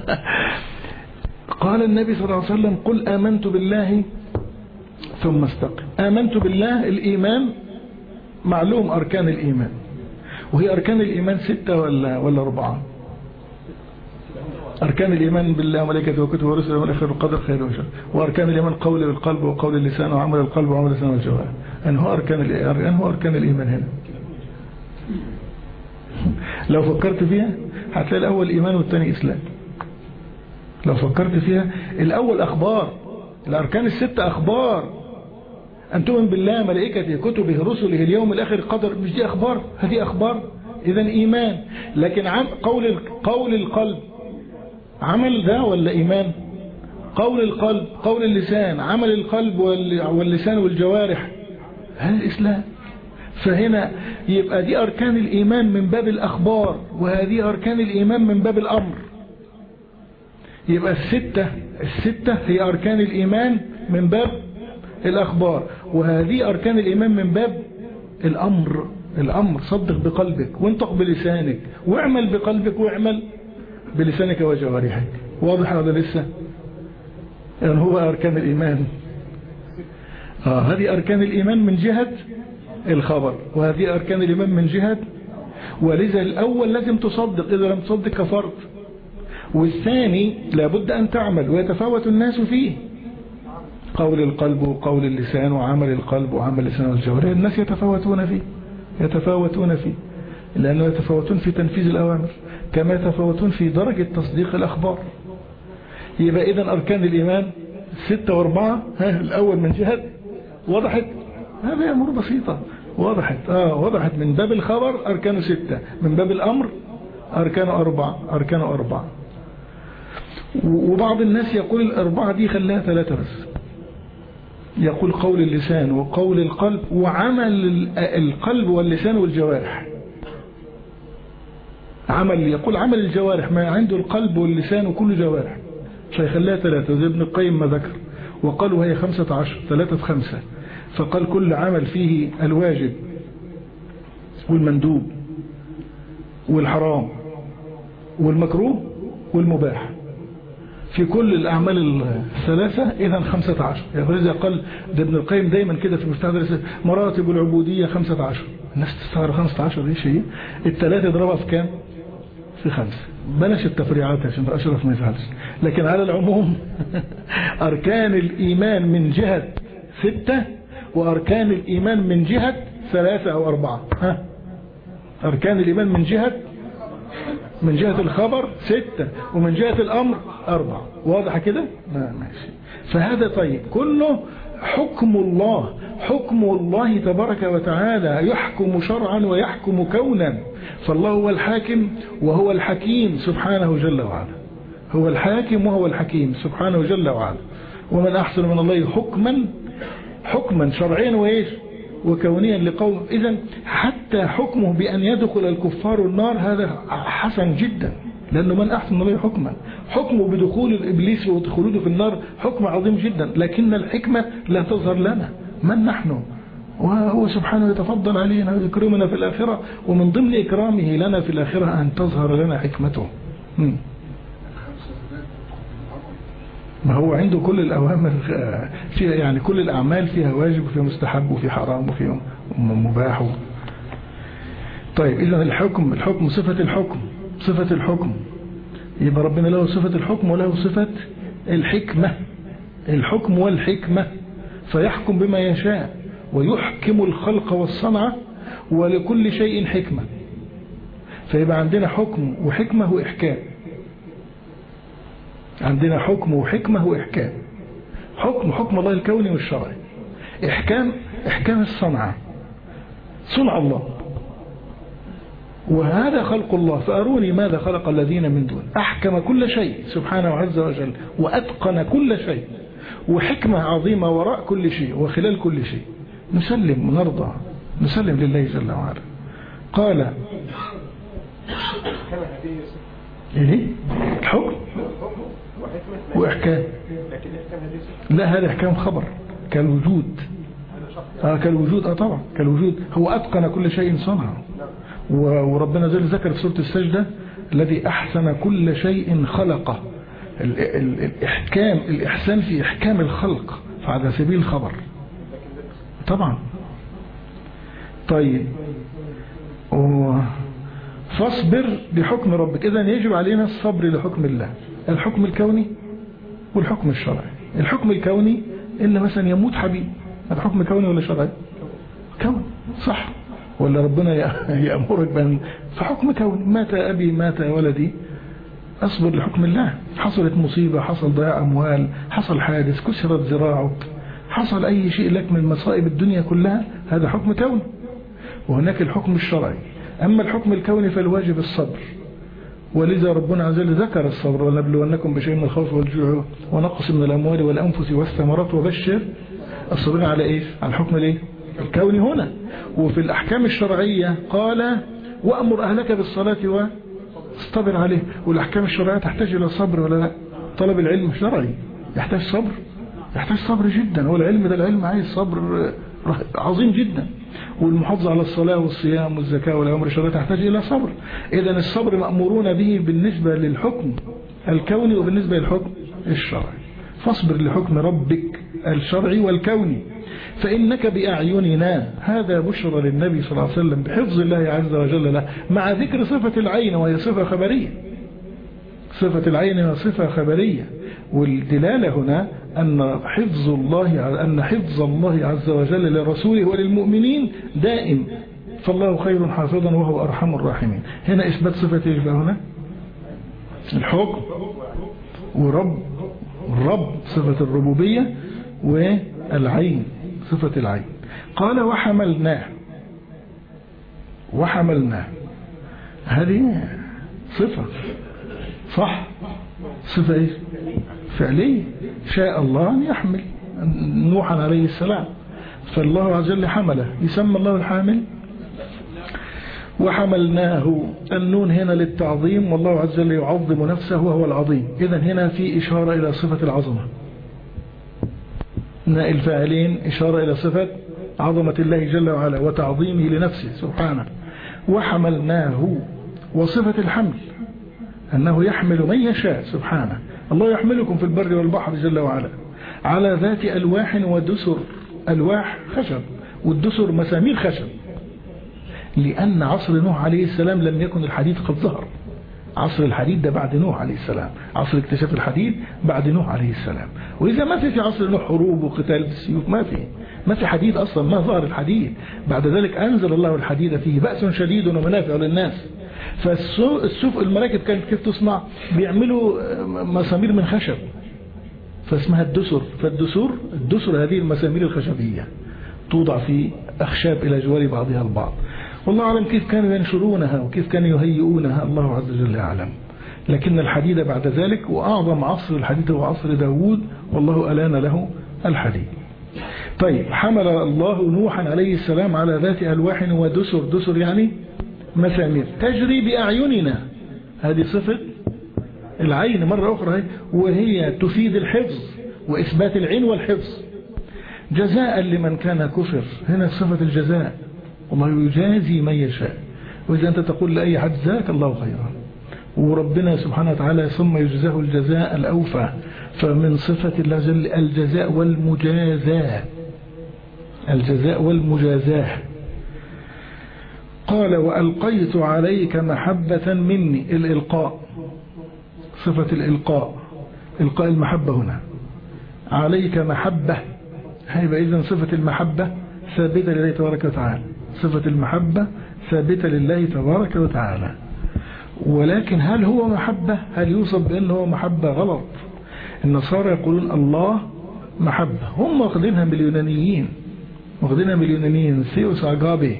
قال النبي صلى الله عليه وسلم قل آمنت بالله ثم استقم. آمنت بالله الإيمان معلوم أركان الإيمان، وهي أركان الإيمان ستة ولا ولا أربعة؟ أركان الإيمان بالله وملائكته وكتبه ورسله والآخرة والقدر خير وشر. وأركان الإيمان قول بالقلب وقول اللسان وعمل القلب وعمل اللسان والجوارح. أن هو أركان الإيمان، هو أركان الإيمان هنا. لو فكرت فيها هتلاقي الأول إيمان والثاني إسلام. لو فكرت فيها الأول أخبار، الأركان الستة أخبار، أن تؤمن بالله ملائكته كتبه رسله اليوم الآخر قدر، مش دي أخبار؟ هذه أخبار، إذن إيمان. لكن عم قول قول القلب عمل ده ولا إيمان؟ قول القلب، قول اللسان، عمل القلب واللسان والجوارح، هذا الإسلام. فهنا يبقى دي أركان الإيمان من باب الأخبار، وهذه أركان الإيمان من باب الأمر. يبقى الستة الستة هي أركان الإيمان من باب الأخبار، وهذه أركان الإيمان من باب الأمر. الأمر صدق بقلبك وانطق بلسانك واعمل بقلبك واعمل بلسانك وجوارحك. واضح هذا لسه؟ يعني هو أركان الإيمان. آه هذه أركان الإيمان من جهة الخبر، وهذه أركان الإيمان من جهة. ولذا الأول لازم تصدق، إذا لم تصدق كفرت. والثاني لابد أن تعمل، ويتفاوت الناس فيه، قول القلب وقول اللسان وعمل القلب وعمل اللسان والجوارح. الناس يتفاوتون فيه يتفاوتون فيه لأنه يتفاوتون في تنفيذ الأوامر كما يتفاوتون في درجة تصديق الأخبار. يبقى إذن أركان الإيمان ستة واربعة. ها الأول من جهة وضحت، هذه أمور بسيطة وضحت. آه وضحت. من باب الخبر أركان ستة، من باب الأمر أركان أربعة أركان أربعة. وبعض الناس يقول الأربعة دي خلاها ثلاثة بس، يقول قول اللسان وقول القلب وعمل القلب واللسان والجوارح. عمل يقول عمل الجوارح، ما عنده القلب واللسان وكل جوارح، فيخليها ثلاثة زي ابن القيم ما ذكر. وقالوا هي خمسة عشر، ثلاثة في خمسة. فقال كل عمل فيه الواجب والمندوب والحرام والمكروه والمباح، في كل الأعمال الثلاثة إذا خمسة عشر. يقول إذا قال ده ابن القيم دايما كده في مستحضر مراتب العبودية خمسة عشر. الناس تستغرب خمسة عشر دي شيء، الثلاثة يضربها في كام؟ في خمسة. بلاش التفريعات عشان أشرف ما يفعلش. لكن على العموم أركان الإيمان من جهة ستة، وأركان الإيمان من جهة ثلاثة أو أربعة. ها أركان الإيمان من جهة من جهة الخبر ستة، ومن جهة الأمر أربعة. واضح كده؟ ماشي. فهذا طيب كله حكم الله، حكم الله تبارك وتعالى، يحكم شرعا ويحكم كونا. فالله هو الحاكم وهو الحكيم سبحانه جل وعلا. هو الحاكم وهو الحكيم سبحانه جل وعلا. ومن أحسن من الله حكما حكما شرعيا وإيش وكونيا لقوم. إذن حتى حكمه بأن يدخل الكفار النار هذا حسن جدا، لأنه من أحسن من الله حكما. حكمه بدخول الإبليس ودخوله في النار حكم عظيم جدا، لكن الحكمة لا تظهر لنا من نحن، وهو سبحانه يتفضل علينا ويكرمنا في الآخرة. ومن ضمن إكرامه لنا في الآخرة أن تظهر لنا حكمته مم. ما هو عنده كل الأوامر فيها، يعني كل الأعمال فيها واجب وفيها مستحب وفيها حرام وفيها مباح. طيب إذن الحكم، الحكم صفة الحكم، صفة الحكم، يبقى ربنا له صفة الحكم وله صفة الحكمة، الحكم والحكمة، فيحكم بما يشاء ويحكم الخلق والصنعة، ولكل شيء حكمة. فيبقى عندنا حكم وحكمة وإحكام، عندنا حكم وحكمة وإحكام. حكم حكم الله الكوني والشرعي، إحكام إحكام الصنعة، صنع الله، وهذا خلق الله. فأروني ماذا خلق الذين من دون. أحكم كل شيء سبحانه عز وجل وأتقن كل شيء، وحكمة عظيمة وراء كل شيء وخلال كل شيء. نسلم ونرضى، نسلم لله جل وعلا. قال إيه؟ الحكم وإحكام. لا، هذا إحكام خبر كالوجود. آه كالوجود آه طبعا كالوجود. هو أتقن كل شيء صنعه، وربنا جل ذكر في سورة السجدة الذي أحسن كل شيء خلقه. الإحكام، الإحسان في إحكام الخلق، فعلى سبيل الخبر طبعا. طيب فاصبر لحكم ربك. إذن يجب علينا الصبر لحكم الله، الحكم الكوني والحكم الشرعي. الحكم الكوني إلا مثلا يموت حبيب، هذا حكم كوني ولا شرعي؟ كون صح، ولا ربنا يأمرك بأن فحكم كوني. مات أبي مات ولدي، أصبر لحكم الله. حصلت مصيبة، حصل ضياع أموال، حصل حادث، كسرت ذراعك، حصل أي شيء لك من مصائب الدنيا كلها، هذا حكم كوني. وهناك الحكم الشرعي. أما الحكم الكوني فالواجب الصبر، ولذا ربنا عز وجل ذكر الصبر: ولنبلونكم بشيء من الخوف والجوع ونقص من الأموال والأنفس والثمرات وبشر الصابرين. على إيه؟ على الحكم الإيه؟ الكوني هنا. وفي الأحكام الشرعية قال: وأمر أهلك بالصلاة واصطبر عليه. والأحكام الشرعية تحتاج إلى صبر ولا لا؟ طلب العلم الشرعي يحتاج صبر، يحتاج صبر جدا. والعلم ده العلم عايز صبر عظيم جدا. والمحافظة على الصلاة والصيام والزكاة والأمر الشرعي تحتاج إلى صبر. إذن الصبر مأمورون به بالنسبة للحكم الكوني وبالنسبة للحكم الشرعي. فاصبر لحكم ربك الشرعي والكوني فإنك بأعيننا. هذا بشرى للنبي صلى الله عليه وسلم بحفظ الله عز وجل له، مع ذكر صفة العين وهي صفة خبرية. صفة العين هي صفة خبرية، والدلالة هنا أن حفظ الله أن حفظ الله عز وجل لرسوله وللمؤمنين دائم، فالله خير حافظا وهو أرحم الراحمين. هنا إثبات صفة يجب هنا الحكم، ورب الرب صفة الربوبية، والعين صفة العين. قال: وحملناه. وحملناه هذه صفة صح، صفة إيه؟ فعلية. شاء الله أن يحمل نوحا عليه السلام، فالله عز وجل حمله، يسمى الله الحامل. وحملناه، النون هنا للتعظيم، والله عز وجل يعظم نفسه وهو العظيم. إذن هنا في إشارة إلى صفة العظمة. الفاعلين إشارة إلى صفة عظمة الله جل وعلا وتعظيمه لنفسه سبحانه. وحملناه، وصفة الحمل أنه يحمل من يشاء سبحانه. الله يحملكم في البر والبحر جل وعلا على ذات ألواح ودسر. ألواح خشب، والدسر مسامير خشب، لأن عصر نوح عليه السلام لم يكن الحديد قد ظهر. عصر الحديد ده بعد نوح عليه السلام، عصر اكتشاف الحديد بعد نوح عليه السلام. وإذا ما في في عصر نوح حروب وقتال بالسيوف، ما في ما في حديد أصلا، ما ظهر الحديد. بعد ذلك أنزل الله الحديد فيه بأس شديد ومنافع للناس. فالسوف المراكب كانت كيف تصنع؟ بيعملوا مسامير من خشب، فاسمها الدسر. فالدسر الدسر هذه المسامير الخشبية توضع في أخشاب إلى جوار بعضها البعض. والله أعلم كيف كانوا ينشرونها وكيف كانوا يهيئونها، الله عز وجل أعلم. لكن الحديد بعد ذلك، وأعظم عصر الحديد هو عصر داود، والله ألان له الحديد. طيب، حمل الله نوحا عليه السلام على ذات ألواح ودسر. دسر يعني مسامير تجري بأعيننا، هذه صفة العين مرة أخرى، وهي تفيد الحفظ وإثبات العين والحفظ. جزاء لمن كان كفر، هنا صفة الجزاء، والله يجازي من يشاء. وإذا أنت تقول لأي حد جزاك الله خيرا، وربنا سبحانه وتعالى ثم يجزاه الجزاء الأوفى. فمن صفة الله جل الجزاء والمجازاة، الجزاء والمجازاة. قال وألقيت عليك محبة مني، الإلقاء، صفة الإلقاء، إلقاء المحبة هنا، عليك محبة، هيبقى إذن صفة المحبة ثابتة لله تبارك وتعالى، صفة المحبة ثابتة لله تبارك وتعالى. ولكن هل هو محبة؟ هل يوصف بأنه هو محبة؟ غلط. النصارى يقولون الله محبة، هم واخدينها من اليونانيين، واخدينها من اليونانيين، ثيوس أجابي،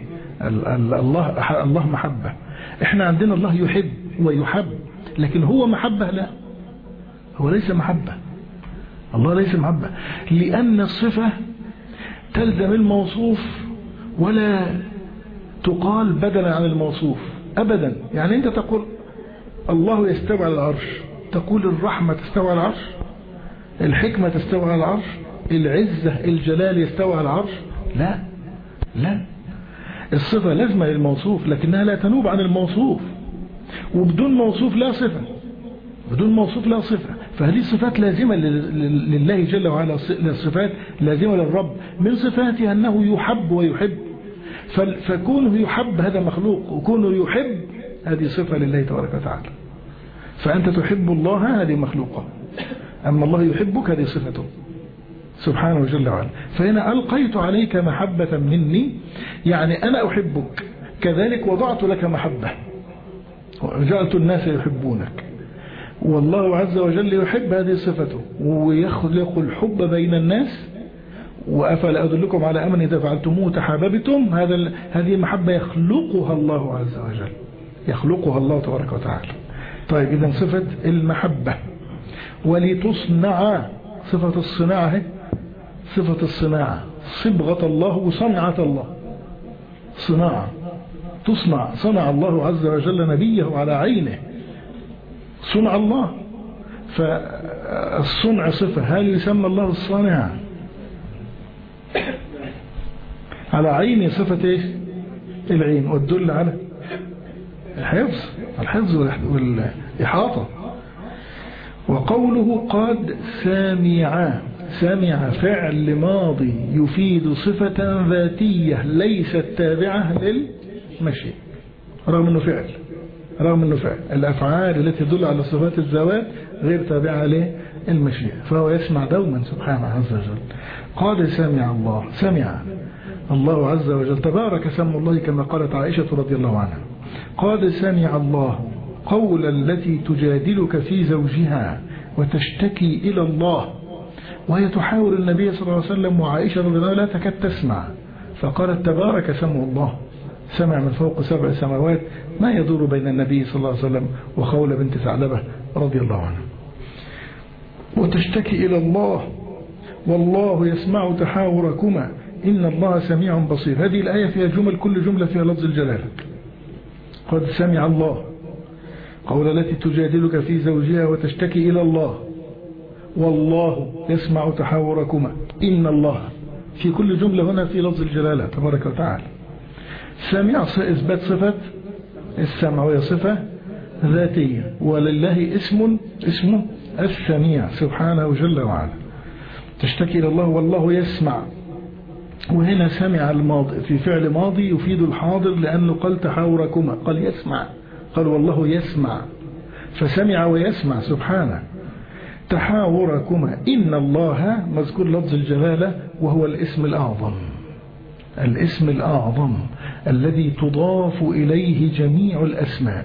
الله الله محبة. احنا عندنا الله يحب ويحب، لكن هو محبة؟ لا، هو ليس محبة، الله ليس محبة، لأن الصفة تلزم الموصوف ولا تقال بدلا عن الموصوف أبدا. يعني أنت تقول الله يستوى على العرش، تقول الرحمة تستوى على العرش، الحكمة تستوى على العرش، العزة الجلال يستوى على العرش؟ لا لا، الصفة لازمة للموصوف لكنها لا تنوب عن الموصوف، وبدون موصوف لا صفة، بدون موصوف لا صفة. فهذه صفات لازمة لله جل وعلا، الصفات لازمة للرب، من صفاته أنه يحب ويحب، فكونه يحب هذا مخلوق، وكونه يحب هذه صفة لله تبارك وتعالى. فأنت تحب الله هذه مخلوقة، أما الله يحبك هذه صفته سبحانه جل وعلا. فهنا ألقيت عليك محبة مني، يعني أنا أحبك، كذلك وضعت لك محبة، وجعلت الناس يحبونك، والله عز وجل يحب هذه صفته، ويخلق الحب بين الناس. وأفلا أدلكم على أمر إذا فعلتموه تحاببتم، هذا هذه محبة يخلقها الله عز وجل، يخلقها الله تبارك وتعالى. طيب إذن صفة المحبة. ولتصنع، صفة الصناعة، صفة الصناعة، صبغة الله وصنعة الله، صناعة تصنع، صنع الله عز وجل نبيه على عينه، صنع الله. فالصنع صفة، هل يسمى الله الصانع؟ على عين صفة ايش؟ العين، والدل على الحفظ، الحفظ والإحاطة. وقوله قد سامع، سامع فعل ماضي يفيد صفة ذاتية ليست تابعة للمشي، رغم انه فعل، رغم انه فعل. الافعال التي تدل على صفات الذوات غير تابعة للمشيئة، فهو يسمع دوما سبحانه عز وجل. قال سمع الله، سمع الله عز وجل، تبارك اسم الله كما قالت عائشة رضي الله عنها، قال سمع الله قول التي تجادلك في زوجها وتشتكي إلى الله، وهي تحاور النبي صلى الله عليه وسلم، وعائشة رضي الله عنها لا تكاد تسمع، فقالت تبارك سمع الله، سمع من فوق سبع سماوات ما يدور بين النبي صلى الله عليه وسلم وخولة بنت ثعلبة رضي الله عنها. وتشتكي إلى الله والله يسمع تحاوركما إن الله سميع بصير. هذه الآية فيها جمل، كل جملة فيها لفظ الجلالة. قد سمع الله قول التي تجادلك في زوجها وتشتكي إلى الله، والله يسمع تحاوركما إن الله، في كل جملة هنا في لفظ الجلالة تبارك وتعالى. سمع إثبات صفة السمع، وهي صفة ذاتية، ولله اسم اسمه السميع سبحانه جل وعلا. تشتكي إلى الله والله يسمع، وهنا سمع الماضي في فعل ماضي يفيد الحاضر، لأنه قال تحاوركما، قال يسمع، قال والله يسمع، فسمع ويسمع سبحانه. تحاوركما إن الله مذكور لفظ الجلالة، وهو الاسم الأعظم، الاسم الأعظم الذي تضاف إليه جميع الأسماء،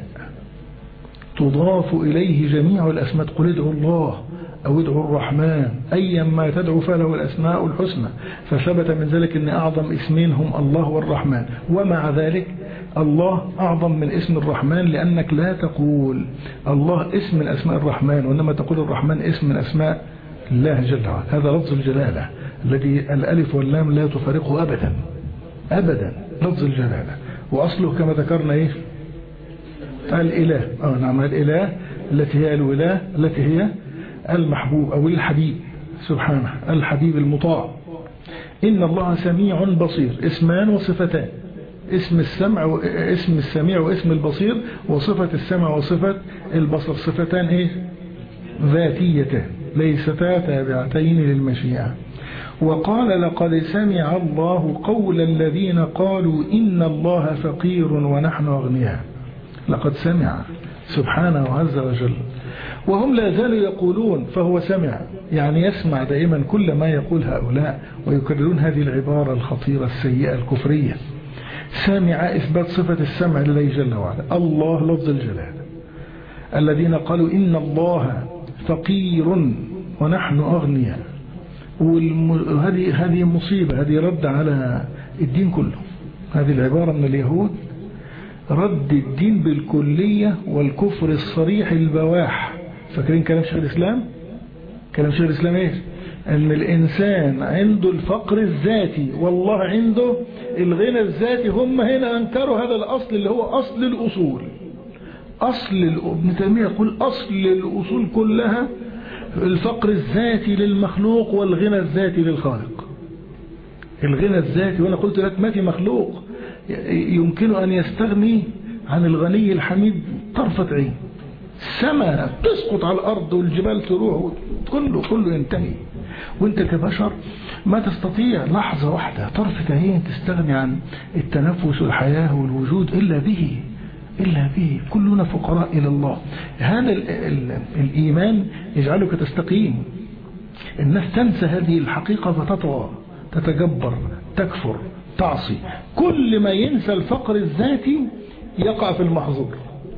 تضاف إليه جميع الأسماء. قل ادعوا الله أو ادعوا الرحمن أيا ما تدعو فله الأسماء الحسنى، فثبت من ذلك أن أعظم اسمين هم الله والرحمن. ومع ذلك الله أعظم من اسم الرحمن، لأنك لا تقول الله اسم من أسماء الرحمن، وإنما تقول الرحمن اسم من أسماء الله جل وعلا. هذا لفظ الجلالة الذي الألف واللام لا تفارقه أبدا أبدا، لفظ الجلالة. وأصله كما ذكرنا إيه؟ الإله، أو نعم الإله التي هي الولاة، التي هي المحبوب أو الحبيب سبحانه، الحبيب المطاع. إن الله سميع بصير، اسمان وصفتان، اسم السمع واسم السميع واسم البصير، وصفة السمع وصفة البصر صفتان ايه ذاتيتان ليستا تابعتين للمشيئة. وقال لقد سمع الله قول الذين قالوا إن الله فقير ونحن أغنياء. لقد سمع سبحانه عز وجل، وهم لا زالوا يقولون فهو سمع، يعني يسمع دائما كل ما يقول هؤلاء ويكررون هذه العبارة الخطيرة السيئة الكفرية. سامع إثبات صفة السمع لله جل وعلا، الله لفظ الجلال. الذين قالوا إن الله فقير ونحن أغنياء، وهذه هذه مصيبة، هذه رد على الدين كله. هذه العبارة من اليهود رد الدين بالكلية والكفر الصريح البواح. فاكرين كلام شيخ الإسلام؟ كلام شيخ الإسلام ايش؟ ان الانسان عنده الفقر الذاتي والله عنده الغنى الذاتي. هم هنا انكروا هذا الاصل اللي هو اصل الاصول. اصل ابن تيمية يقول اصل الاصول كلها الفقر الذاتي للمخلوق والغنى الذاتي للخالق. الغنى الذاتي، وانا قلت لك ما في مخلوق يمكن ان يستغني عن الغني الحميد طرفة عين. السماء تسقط على الارض والجبال تروح كله كله ينتهي، وانت كبشر ما تستطيع لحظة واحدة طرفة عين تستغني عن التنفس والحياة والوجود إلا به إلا به. كلنا فقراء إلى الله. هذا ال ال الإيمان يجعلك تستقيم. الناس تنسى هذه الحقيقة فتطغى، تتجبر، تكفر، تعصي. كل ما ينسى الفقر الذاتي يقع في المحظور.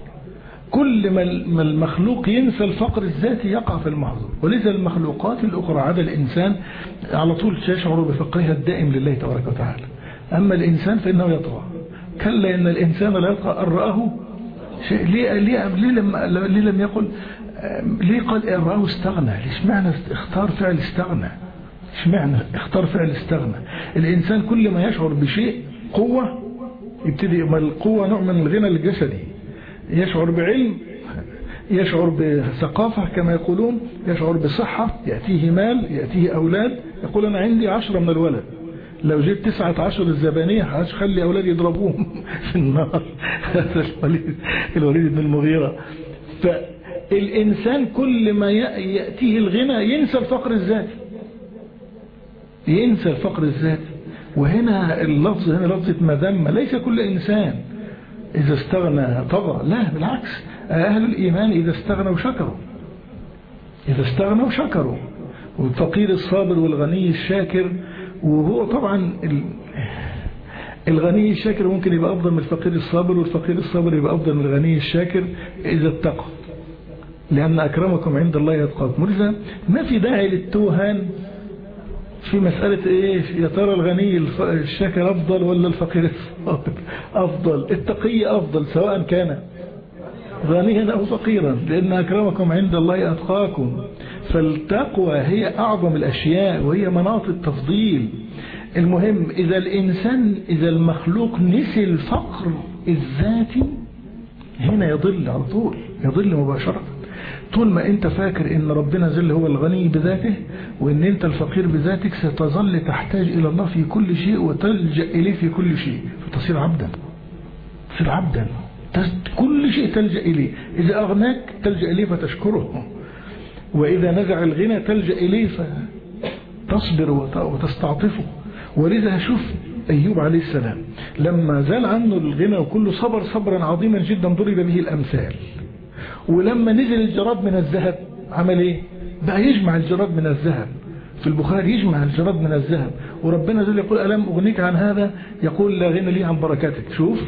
كل ما المخلوق ينسى الفقر الذاتي يقع في المحظور. ولذا المخلوقات الأخرى عدا الإنسان على طول تشعر بفقرها الدائم لله تبارك وتعالى. أما الإنسان فإنه يطغى. كلا إن الإنسان لا يطغى أن رآه شيء. ليه, ليه, ليه, لم, ليه لم يقل ليه قال أن رآه استغنى؟ ليش معنى اختار فعل استغنى؟ ليش معنى اختار فعل استغنى؟ الإنسان كل ما يشعر بشيء قوة يبتدي. القوة نوع من الغنى الجسدي. يشعر بعلم، يشعر بثقافة كما يقولون، يشعر بصحة، يأتيه مال، يأتيه أولاد، يقول أنا عندي عشرة من الولد، لو جيت تسعة عشر الزبانية هخلي أولاد يضربوهم في النار. هذا الوليد الوليد بن المغيرة. فالإنسان كل ما يأتيه الغنى ينسى الفقر الذاتي، ينسى الفقر الذاتي. وهنا اللفظ هنا لفظة مذمة. ليس كل إنسان إذا استغنى طغى، لا بالعكس. أهل الإيمان إذا استغنوا شكروا، إذا استغنوا شكروا. والفقير الصابر والغني الشاكر. وهو طبعا الغني الشاكر ممكن يبقى أفضل من الفقير الصابر، والفقير الصابر يبقى أفضل من الغني الشاكر إذا اتقوا، لأن أكرمكم عند الله يتقاكم. ولذا ما في داعي للتوهان في مسألة إيه يا ترى الغني الشاكر أفضل ولا الفقير الصابر أفضل. التقي أفضل سواء كان غنيا أو فقيرا، لأن أكرمكم عند الله أتقاكم. فالتقوى هي أعظم الأشياء وهي مناط التفضيل. المهم إذا الإنسان إذا المخلوق نسي الفقر الذاتي هنا يضل على طول، يضل مباشرة. طول ما انت فاكر ان ربنا جل هو الغني بذاته وان انت الفقير بذاتك ستظل تحتاج الى الله في كل شيء وتلجأ اليه في كل شيء، فتصير عبدا، تصير عبدا كل شيء تلجأ اليه. اذا اغناك تلجأ اليه فتشكره، واذا نزع الغنى تلجأ اليه فتصبر وتستعطفه. ولذا شوف أيوب عليه السلام لما زال عنه الغنى وكله صبر صبرا عظيما جدا ضرب به الأمثال. ولما نزل الجراد من الذهب عمل ايه؟ بقى يجمع الجراد من الذهب. في البخاري يجمع الجراد من الذهب. وربنا جل يقول ألم أغنيك عن هذا؟ يقول لا غنى لي عن بركاتك. شوف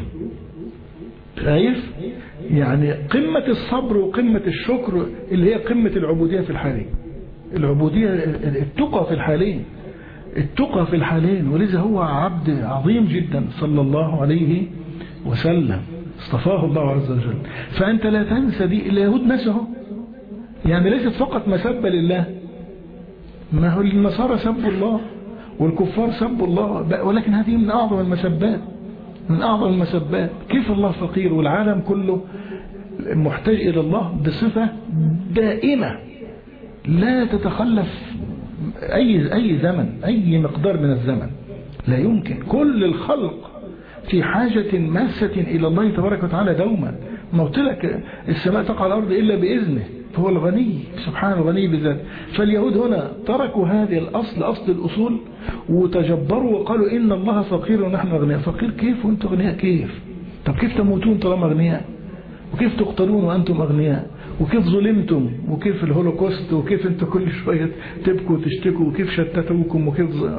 شايف يعني قمة الصبر وقمة الشكر اللي هي قمة العبودية في الحالين. العبودية التقى في الحالين، التقى في الحالين. ولذا هو عبد عظيم جدا صلى الله عليه وسلم، اصطفاه الله عز وجل. فأنت لا تنسى دي. اليهود نسوا، يعني ليست فقط مسبة لله، ما هو النصارى سبوا الله والكفار سبوا الله، ولكن هذه من أعظم المسبات، من أعظم المسبات. كيف الله فقير والعالم كله محتاج إلى الله بصفة دائمة لا تتخلف أي أي زمن، أي مقدار من الزمن لا يمكن. كل الخلق في حاجة ماسة إلى الله تبارك وتعالى دوما. ما قلت لك السماء تقع على الأرض إلا بإذنه، فهو الغني سبحانه الغني بذاته. فاليهود هنا تركوا هذه الأصل أصل الأصول وتجبروا وقالوا إن الله فقير ونحن أغنياء. فقير كيف وأنتم أغنياء كيف؟ طب كيف تموتون طالما أغنياء؟ وكيف تقتلون وأنتم أغنياء؟ وكيف ظلمتم؟ وكيف الهولوكوست؟ وكيف أنتم كل شوية تبكوا وتشتكوا؟ وكيف شتتوكم؟ وكيف ظ...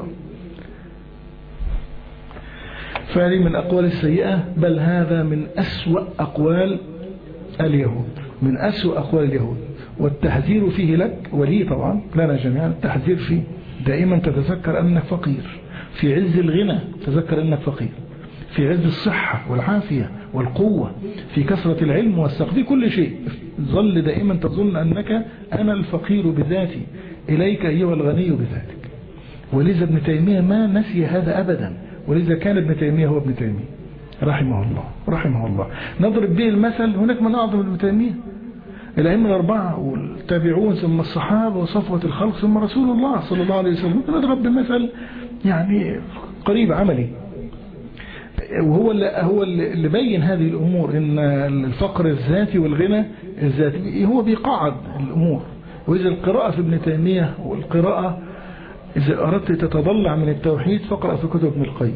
فهذه من الأقوال السيئة، بل هذا من أسوأ أقوال اليهود، من أسوأ أقوال اليهود. والتحذير فيه لك ولي طبعا لنا جميعا، التحذير فيه دائما تتذكر أنك فقير. في عز الغنى تذكر أنك فقير، في عز الصحة والعافية والقوة، في كثرة العلم والثقة، في كل شيء ظل دائما تظن أنك أنا الفقير بذاتي، إليك أيها الغني بذاتك. ولذا ابن تيمية ما نسي هذا أبدا، ولذا كان ابن تيمية هو ابن تيمية رحمه الله رحمه الله. نضرب به المثل، هناك من أعظم ابن تيمية، الأئمة الأربعة والتابعون ثم الصحابة وصفوة الخلق ثم رسول الله صلى الله عليه وسلم. نضرب بمثل يعني قريب عملي، وهو اللي هو اللي بين هذه الأمور، إن الفقر الذاتي والغنى الذاتي هو بيقعد الأمور. وإذا القراءة في ابن تيمية والقراءة إذا أردت تتضلع من التوحيد فقرأ في كتب ابن القيم،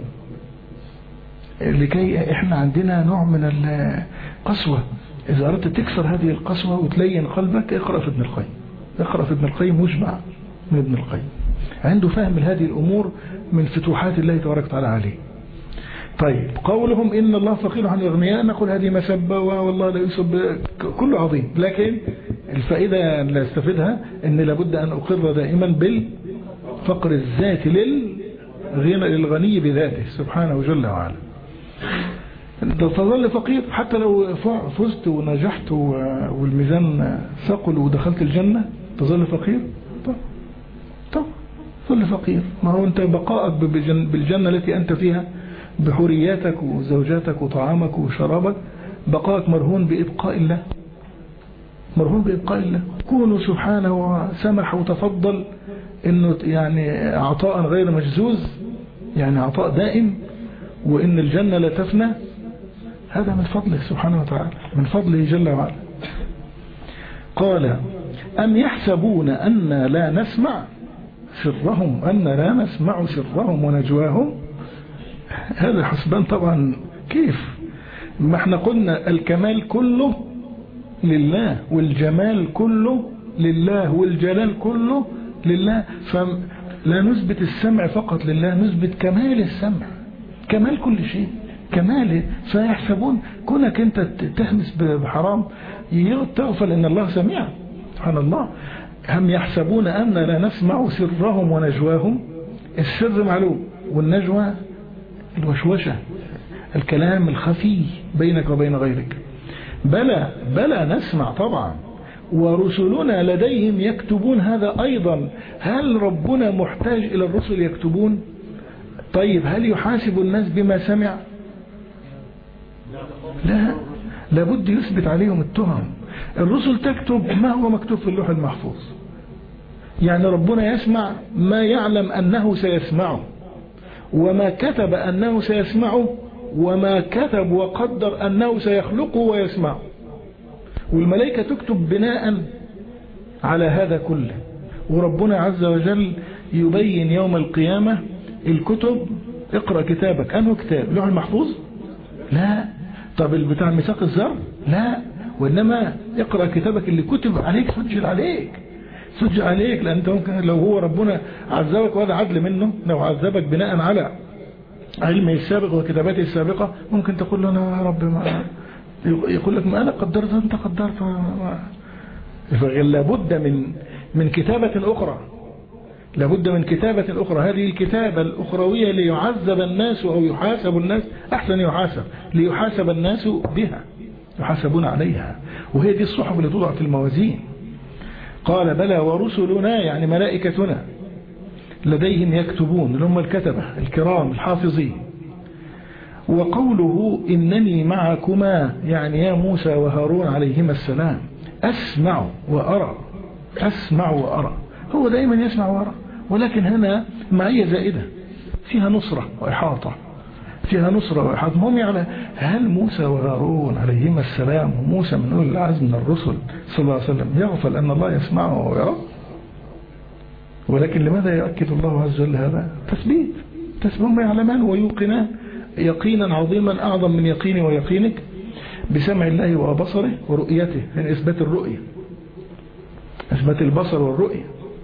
لكي إحنا عندنا نوع من القسوة. إذا أردت تكسر هذه القسوة وتلين قلبك اقرأ في ابن القيم، اقرأ في ابن القيم مجمع من ابن القيم، عنده فهم هذه الأمور من فتوحات الله تبارك وتعالى عليه. طيب قولهم إن الله فقير عن الأغنياء، نقول هذه مسبة والله لا يسب، كله عظيم، لكن الفائدة اللي استفدها أن لابد أن أقر دائما بالفقر الذاتي للغنى للغني بذاته سبحانه جل وعلا. تظل فقير حتى لو فزت ونجحت والميزان ثقل ودخلت الجنة، تظل فقير؟ طب طب تظل فقير. ما هو أنت بقائك بالجنة التي أنت فيها بحرياتك وزوجاتك وطعامك وشرابك، بقائك مرهون بإبقاء الله، مرهون بإبقاء الله. كونه سبحانه وسمح وتفضل إنه يعني عطاء غير مجزوز، يعني عطاء دائم، وإن الجنة لا تفنى، هذا من فضله سبحانه وتعالى، من فضله جل وعلا. قال أم يحسبون أن لا نسمع سرهم أن لا نسمع سرهم ونجواهم. هذا حسبان طبعا. كيف؟ ما احنا قلنا الكمال كله لله، والجمال كله لله، والجلال كله لله، فلا نثبت السمع فقط لله، نثبت كمال السمع، كمال كل شيء، كماله. فيحسبون كونك انت تهمس بحرام تغفل ان الله سميع سبحان الله. هم يحسبون أن لا نسمع سرهم ونجواهم. السر معلوم، والنجوى الوشوشة، الكلام الخفي بينك وبين غيرك. بلى بلى نسمع طبعا، ورسلنا لديهم يكتبون هذا أيضا. هل ربنا محتاج إلى الرسل يكتبون؟ طيب هل يحاسب الناس بما سمع؟ لا، لابد يثبت عليهم التهم. الرسل تكتب ما هو مكتوب في اللوح المحفوظ، يعني ربنا يسمع ما يعلم أنه سيسمعه، وما كتب أنه سيسمعه، وما كتب وقدر أنه سيخلقه ويسمعه. والملائكة تكتب بناء على هذا كله. وربنا عز وجل يبين يوم القيامة الكتب. اقرأ كتابك، أنه كتاب لوح المحفوظ؟ لا. طب البتاع ميثاق الذر؟ لا. وإنما اقرأ كتابك اللي كتب عليك، سجل عليك، سجل عليك. لأن انت ممكن لو هو ربنا عذبك وهذا عدل منه، لو عذبك بناء على علمه السابق وكتاباته السابقة، ممكن تقول له أنا يا رب ما يقول لك ما أنا قدرت أنت قدرت. لابد من من كتابة أخرى، لابد من كتابة أخرى. هذه الكتابة الأخروية ليعذب الناس أو يحاسب الناس، أحسن يحاسب، ليحاسب الناس بها، يحاسبون عليها. وهي دي الصحف اللي توضع في الموازين. قال بلى ورسلنا، يعني ملائكتنا لديهم يكتبون، اللي هم الكتبة الكرام الحافظين. وقوله إنني معكما، يعني يا موسى وهارون عليهما السلام، أسمع وأرى، أسمع وأرى. هو دائما يسمع وأرى، ولكن هنا معية زائدة فيها نصرة وإحاطة. فيها نصرة وإحاطة. يعني هل موسى وهارون عليهما السلام وموسى من أولي العزم من الرسل صلى الله عليه وسلم يغفل أن الله يسمعه ويراه؟ ولكن لماذا يؤكد الله عز وجل هذا؟ تثبيت. تثبيت. هم يعلمان ويوقنان يقينا عظيما أعظم من يقيني ويقينك بسمع الله وبصره ورؤيته، يعني إثبات الرؤية، إثبات البصر والرؤية.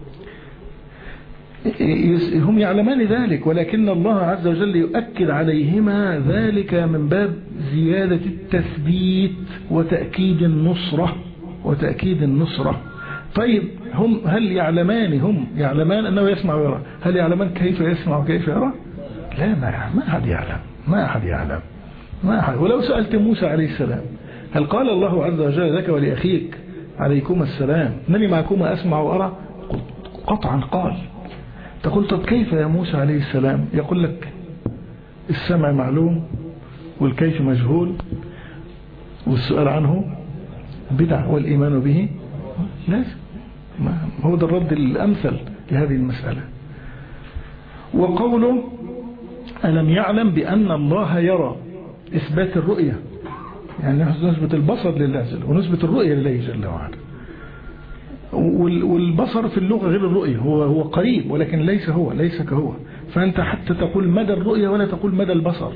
هم يعلمان ذلك، ولكن الله عز وجل يؤكد عليهما ذلك من باب زيادة التثبيت وتأكيد النصرة وتأكيد النصرة. طيب هم هل يعلمان هم يعلمان أنه يسمع ويرى؟ هل يعلمان كيف يسمع وكيف يرى؟ لا، ما ما أحد يعلم، ما أحد يعلم، ما أحد. ولو سألت موسى عليه السلام هل قال الله عز وجل لك ولأخيك عليكم السلام إنني معكما أسمع وأرى؟ قطعا قال. تقول طب كيف يا موسى عليه السلام؟ يقول لك السمع معلوم والكيف مجهول والسؤال عنه بدع والإيمان به لازم. هو ده الرد الأمثل لهذه المسألة. وقوله ألم يعلم بأن الله يرى، إثبات الرؤية، يعني نثبت البصر لله جل ونثبت الرؤية لله جل وعلا. والبصر في اللغة غير الرؤية، هو هو قريب ولكن ليس هو ليس كهو. فأنت حتى تقول مدى الرؤية ولا تقول مدى البصر.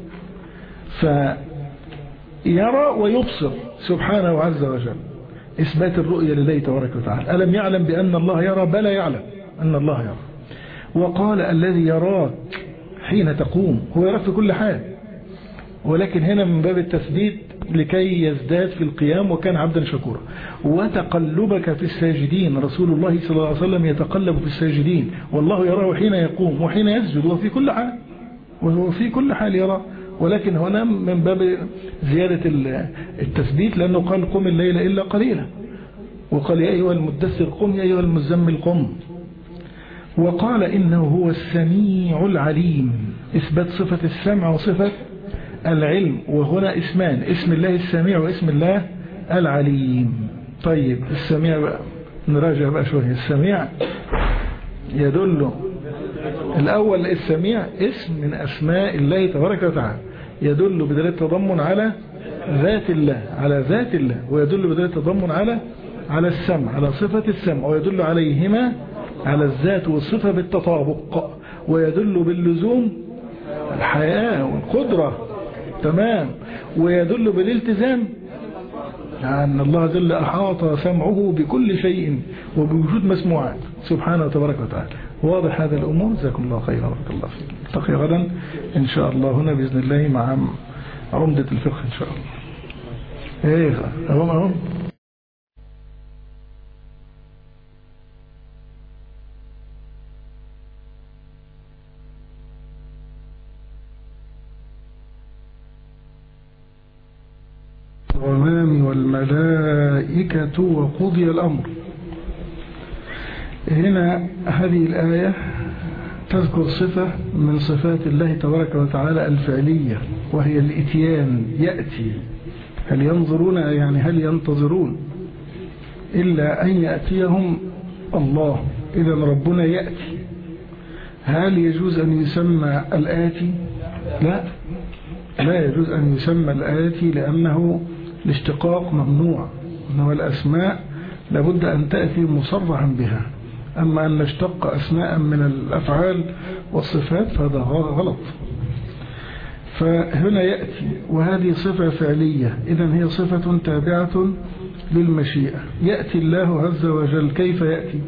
فيرى ويبصر سبحانه عز وجل، إثبات الرؤية لله تبارك وتعالى. ألم يعلم بأن الله يرى؟ بلى يعلم أن الله يرى. وقال الذي يراك حين تقوم، هو يراك في كل حال، ولكن هنا من باب التثبيت لكي يزداد في القيام وكان عبدا شكورا. وتقلبك في الساجدين، رسول الله صلى الله عليه وسلم يتقلب في الساجدين والله يراه حين يقوم وحين يسجد وفي كل حال، وهو في كل حال يرى. ولكن هنا من باب زيادة التثبيت، لأنه قال قم الليل إلا قليلا، وقال يا أيها المدثر قم، يا أيها المزمل قم. وقال إنه هو السميع العليم، إثبات صفة السمع وصفة العلم. وهنا اسمان، اسم الله السميع واسم الله العليم. طيب السميع بقى نراجع بقى شوية. السميع يدل الأول، السميع اسم من أسماء الله تبارك وتعالى، يدل بدلالة التضمن على ذات الله، على ذات الله، ويدل بدلالة التضمن على على السمع، على صفة السمع، ويدل عليهما على الذات والصفة بالتطابق، ويدل باللزوم الحياة والقدرة، تمام، ويدل بالالتزام أن الله جل أحاط سمعه بكل شيء وبوجود مسموعات سبحانه وتبارك وتعالى. واضح هذا الأمور؟ جزاكم الله خيرا بارك الله فيك. نلتقي غدا إن شاء الله هنا بإذن الله مع عمدة الفقه إن شاء الله. إيه أهم أهم الغمام والملائكة وقضي الأمر. هنا هذه الآية تذكر صفة من صفات الله تبارك وتعالى الفعلية، وهي الإتيان، يأتي. هل ينظرون يعني هل ينتظرون إلا أن يأتيهم الله؟ إذا ربنا يأتي. هل يجوز أن يسمى الآتي؟ لا، لا يجوز أن يسمى الآتي، لأنه الاشتقاق ممنوع، إنما الأسماء لابد أن تأتي مصرحا بها. أما أن نشتق أسماء من الأفعال والصفات فهذا غلط. فهنا يأتي، وهذه صفة فعلية، إذن هي صفة تابعة للمشيئة. يأتي الله عز وجل. كيف يأتي؟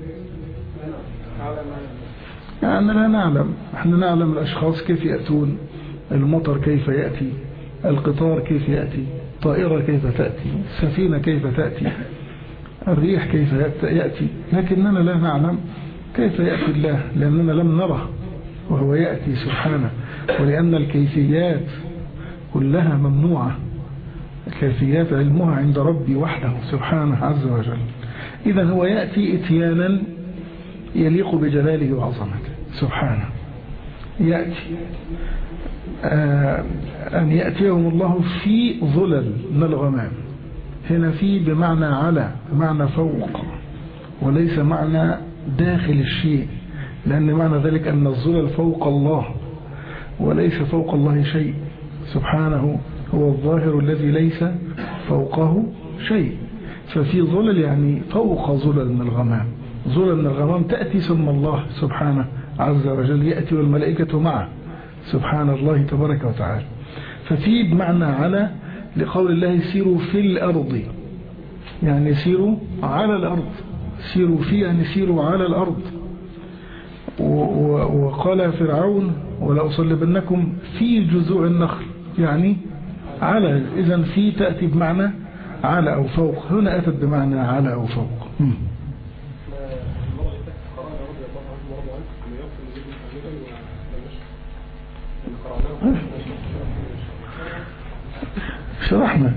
يعني لا نعلم، احنا نعلم الأشخاص كيف يأتون، المطر كيف يأتي، القطار كيف يأتي، طائرة كيف تأتي، السفينة كيف تأتي، الريح كيف يأتي، لكننا لا نعلم كيف يأتي الله، لأننا لم نره وهو يأتي سبحانه، ولأن الكيفيات كلها ممنوعة. الكيفيات علمها عند ربي وحده سبحانه عز وجل. إذن هو يأتي إتيانا يليق بجلاله وعظمته سبحانه. يأتي آه أن يأتيهم الله في ظلل من الغمام. هنا في بمعنى على، بمعنى فوق، وليس معنى داخل الشيء، لأن معنى ذلك أن الظلل فوق الله، وليس فوق الله شيء سبحانه، هو الظاهر الذي ليس فوقه شيء. ففي ظلل يعني فوق ظلل من الغمام، ظلل من الغمام تأتي ثم الله سبحانه عز وجل يأتي والملائكة معه سبحان الله تبارك وتعالى. ففي بمعنى على لقول الله سيروا في الأرض، يعني سيروا على الأرض، سيروا في يعني سيروا على الأرض. وقال فرعون ولا أصلبنكم في جذوع النخل، يعني على، إذن في تأتي بمعنى على أو فوق، هنا أتت بمعنى على أو فوق. م. شرحنا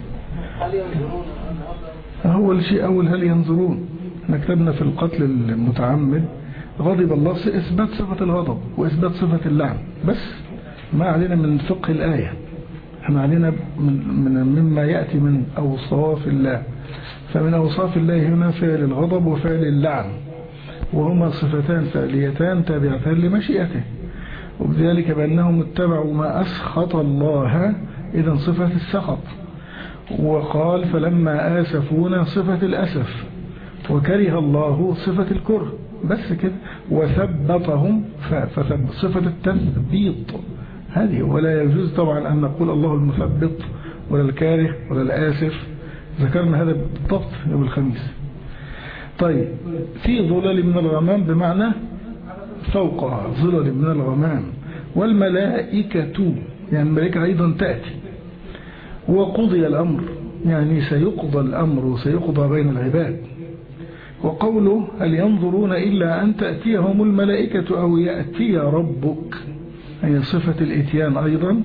أول شيء، أول هل ينظرون، نكتبنا في القتل المتعمد غضب الله، إثبات صفة الغضب وإثبات صفة اللعن، بس ما علينا من فقه الآية، احنا علينا من, من مما يأتي من أوصاف الله. فمن أوصاف الله هنا فعل الغضب وفعل اللعن، وهما صفتان فعليتان تابعتان لمشيئته، وبذلك بأنهم اتبعوا ما أسخط الله، إذن صفة السخط. وقال فلما آسفونا صفة الأسف، وكره الله صفة الكره، بس كده. وثبتهم فصفة التثبيط هذه، ولا يجوز طبعا أن نقول الله المثبت ولا الكاره ولا الآسف، ذكرنا هذا بالضبط يوم الخميس. طيب في ظلل من الغمام بمعنى فوقها ظلل من الغمام. والملائكة يعني الملائكة أيضا تأتي. وقضي الأمر يعني سيقضى الأمر وسيقضى بين العباد. وقوله هل ينظرون إلا أن تأتيهم الملائكة أو يأتي ربك، هي صفة الإتيان أيضا،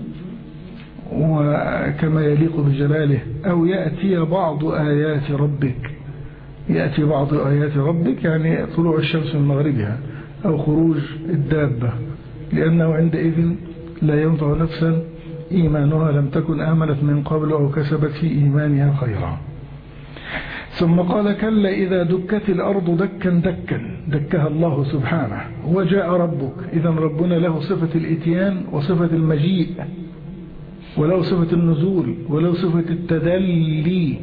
وكما يليق بجلاله. أو يأتي بعض آيات ربك، يأتي بعض آيات ربك يعني طلوع الشمس من مغربها أو خروج الدابة، لأنه عندئذ لا ينفع نفسا إيمانها لم تكن آمنت من قبل أو كسبت في إيمانها خيرا. ثم قال كلا إذا دكت الأرض دكا دكا، دكها الله سبحانه. وجاء ربك، إذا ربنا له صفة الإتيان وصفة المجيء، وله صفة النزول، وله صفة التدلي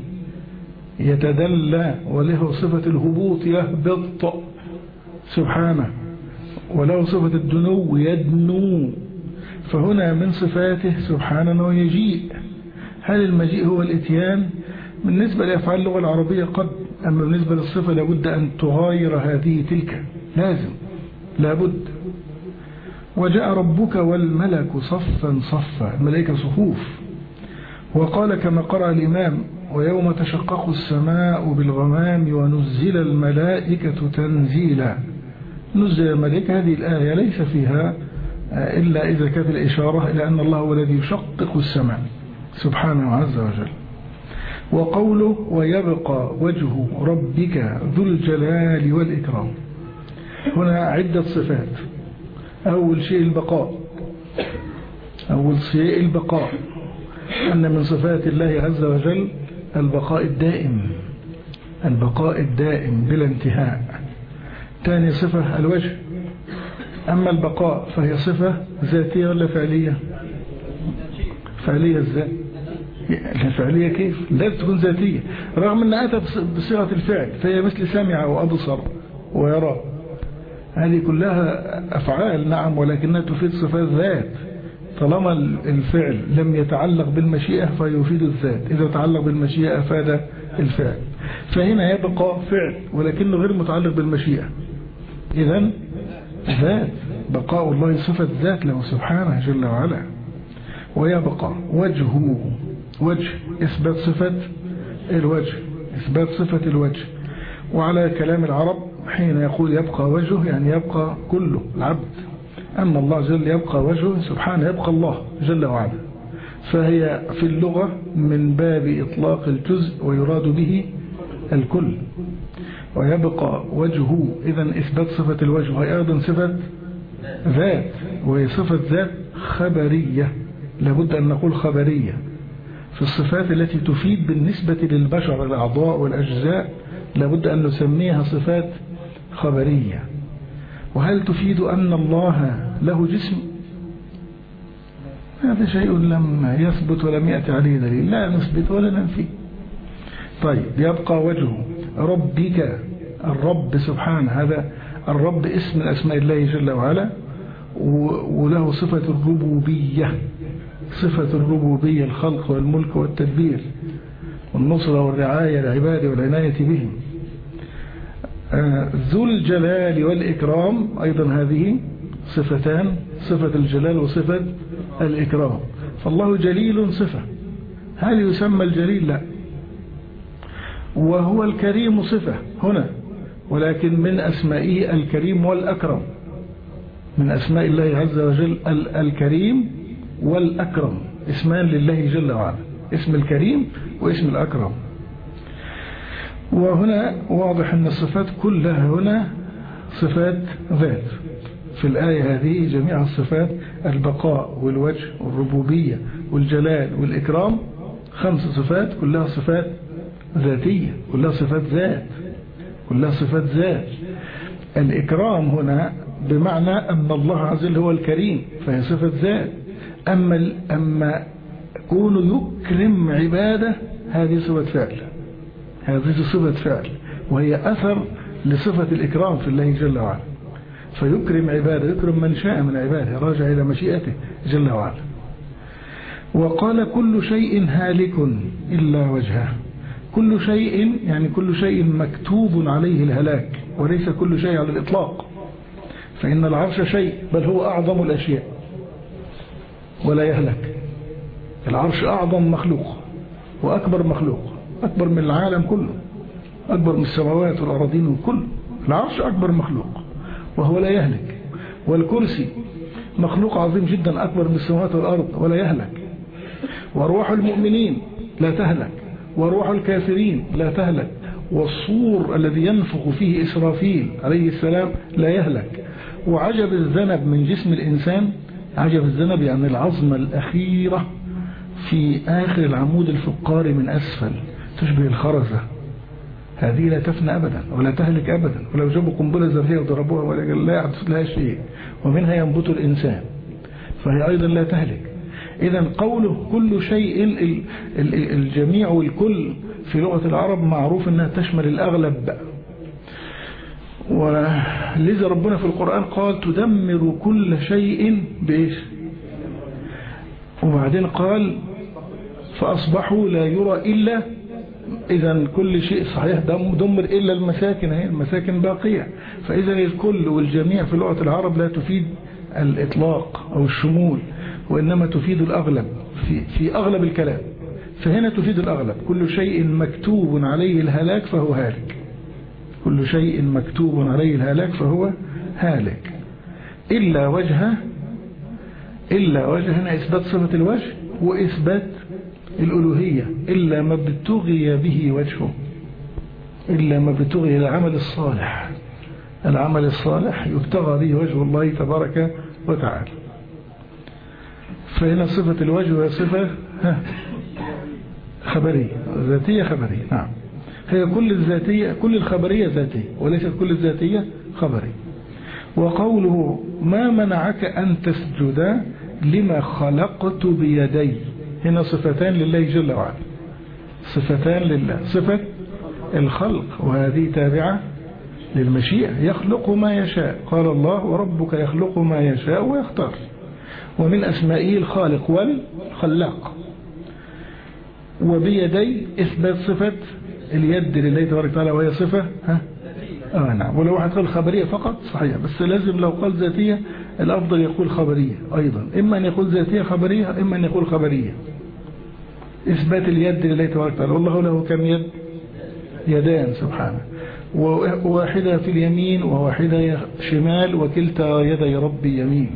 يتدلى، وله صفة الهبوط يهبط سبحانه، وله صفة الدنو يدنو. فهنا من صفاته سبحانه ويجيء. هل المجيء هو الإتيان؟ بالنسبة لأفعال اللغة العربية قد، أما بالنسبة للصفة لابد أن تغاير هذه تلك، لازم لابد. وجاء ربك والملك صفا صفا، الملائكة صفوف. وقال كما قرأ الإمام ويوم تشقق السماء بالغمام ونزل الملائكة تنزيلا. نزل الملائكة، هذه الآية ليس فيها إلا إذا كانت الإشارة إلى أن الله هو الذي يشقق السماء سبحانه عز وجل. وقوله ويبقى وجه ربك ذو الجلال والإكرام، هنا عدة صفات. أول شيء البقاء، أول شيء البقاء، أن من صفات الله عز وجل البقاء الدائم، البقاء الدائم بلا انتهاء. ثاني صفة الوجه. أما البقاء فهي صفة ذاتية ولا فعلية؟ فعلية ازاي؟ الفعلية كيف؟ لا تكون ذاتية، رغم أنها أتت بصيغة الفعل، فهي مثل سمع وأبصر ويرى، هذه كلها أفعال نعم، ولكنها تفيد صفات ذات. طالما الفعل لم يتعلق بالمشيئة فيفيد الذات، إذا تعلق بالمشيئة أفاد الفعل. فهنا يبقى فعل ولكنه غير متعلق بالمشيئة، إذن ذات، بقاء الله صفة ذات له سبحانه جل وعلا. ويبقى وجهه، وجه إثبات صفة الوجه، إثبات صفة الوجه. وعلى كلام العرب حين يقول يبقى وجهه يعني يبقى كله العبد، أما الله جل يبقى وجهه سبحانه، يبقى الله جل وعلا. فهي في اللغة من باب إطلاق الجزء ويراد به الكل. ويبقى وجهه، إذن إثبات صفة الوجه وهي أيضا صفة ذات، وهي صفة ذات خبرية، لابد أن نقول خبرية. في الصفات التي تفيد بالنسبة للبشر الأعضاء والأجزاء لابد أن نسميها صفات خبرية. وهل تفيد أن الله له جسم؟ هذا شيء لم يثبت ولم يأتي عليه دليل، لا نثبت ولا ننفي. طيب يبقى وجهه ربك، الرب سبحانه، هذا الرب اسم من أسماء الله جل وعلا، وله صفة الربوبية، صفة الربوبية، الخلق والملك والتدبير والنصرة والرعاية لعباده والعناية بهم. ذو الجلال والإكرام أيضا هذه صفتان، صفة الجلال وصفة الإكرام. فالله جليل صفة، هل يسمى الجليل؟ لا. وهو الكريم صفة هنا، ولكن من أسمائه الكريم والأكرم، من أسماء الله عز وجل الكريم والأكرم، اسمان لله جل وعلا، اسم الكريم واسم الأكرم. وهنا واضح أن الصفات كلها هنا صفات ذات في الآية هذه، جميع الصفات، البقاء والوجه والربوبية والجلال والإكرام، خمس صفات كلها صفات ذاتية، كلها صفات ذات، كلها صفات ذات. الإكرام هنا بمعنى أن الله عز وجل هو الكريم، فهي صفة ذات. أما أما كون يكرم عباده هذه صفة فعل، هذه صفة فعل، وهي أثر لصفة الإكرام في الله جل وعلا. فيكرم عباده، يكرم من شاء من عباده، راجع إلى مشيئته جل وعلا. وقال كل شيء هالك إلا وجهه، كل شيء يعني كل شيء مكتوب عليه الهلاك، وليس كل شيء على الإطلاق، فإن العرش شيء، بل هو أعظم الأشياء ولا يهلك. العرش أعظم مخلوق وأكبر مخلوق، أكبر من العالم كله، أكبر من السماوات والأراضين كله. العرش أكبر مخلوق وهو لا يهلك. والكرسي مخلوق عظيم جدا، أكبر من السماوات والأرض ولا يهلك. وأرواح المؤمنين لا تهلك، وأرواح الكافرين لا تهلك. والصور الذي ينفخ فيه إسرافيل عليه السلام لا يهلك. وعجب الذنب من جسم الإنسان، عجب الذنب يعني العظمة الأخيرة في آخر العمود الفقاري من أسفل، تشبه الخرزة، هذه لا تفنى أبدا ولا تهلك أبدا، ولو جابوا قنبلة ذرية وضربوها ولا لا يحدث لها شيء، ومنها ينبت الإنسان، فهي أيضا لا تهلك. إذا قوله كل شيء، الجميع والكل في لغة العرب معروف أنها تشمل الأغلب، ولذا ربنا في القرآن قال تدمر كل شيء بإيش؟ وبعدين قال فأصبحوا لا يرى إلا، إذا كل شيء صحيح دمر إلا المساكن، هي المساكن باقية. فإذا الكل والجميع في لغة العرب لا تفيد الإطلاق أو الشمول، وإنما تفيد الأغلب في, في أغلب الكلام. فهنا تفيد الأغلب، كل شيء مكتوب عليه الهلاك فهو هالك، كل شيء مكتوب عليه الهلاك فهو هالك إلا وجهه. إلا وجه هنا إثبات صفة الوجه وإثبات الألوهية، إلا ما ابتغي به وجهه، إلا ما ابتغي العمل الصالح، العمل الصالح يبتغى به وجه الله تبارك وتعالى. فهنا صفة الوجه هي صفة خبرية ذاتية خبرية. نعم، هي كل الذاتية، كل الخبرية ذاتية وليست كل الذاتية خبرية. وقوله ما منعك أن تسجد لما خلقت بيدي، هنا صفتان لله جل وعلا، صفتان لله، صفة الخلق وهذه تابعة للمشيئة، يخلق ما يشاء، قال الله وربك يخلق ما يشاء ويختار، ومن أسمائه الخالق والخلاق. وبيدي إثبات صفة اليد لله تبارك وتعالى، وهي صفة ها آه نعم. ولو واحد قال خبرية فقط صحيح، بس لازم لو قال ذاتية الأفضل يقول خبرية أيضا، إما أن يقول ذاتية خبرية، إما أن يقول خبرية. إثبات اليد لله تبارك وتعالى، والله له كم يد؟ يدان سبحانه، وواحدة في اليمين وواحدة شمال، وكلتا يدي ربي يمين.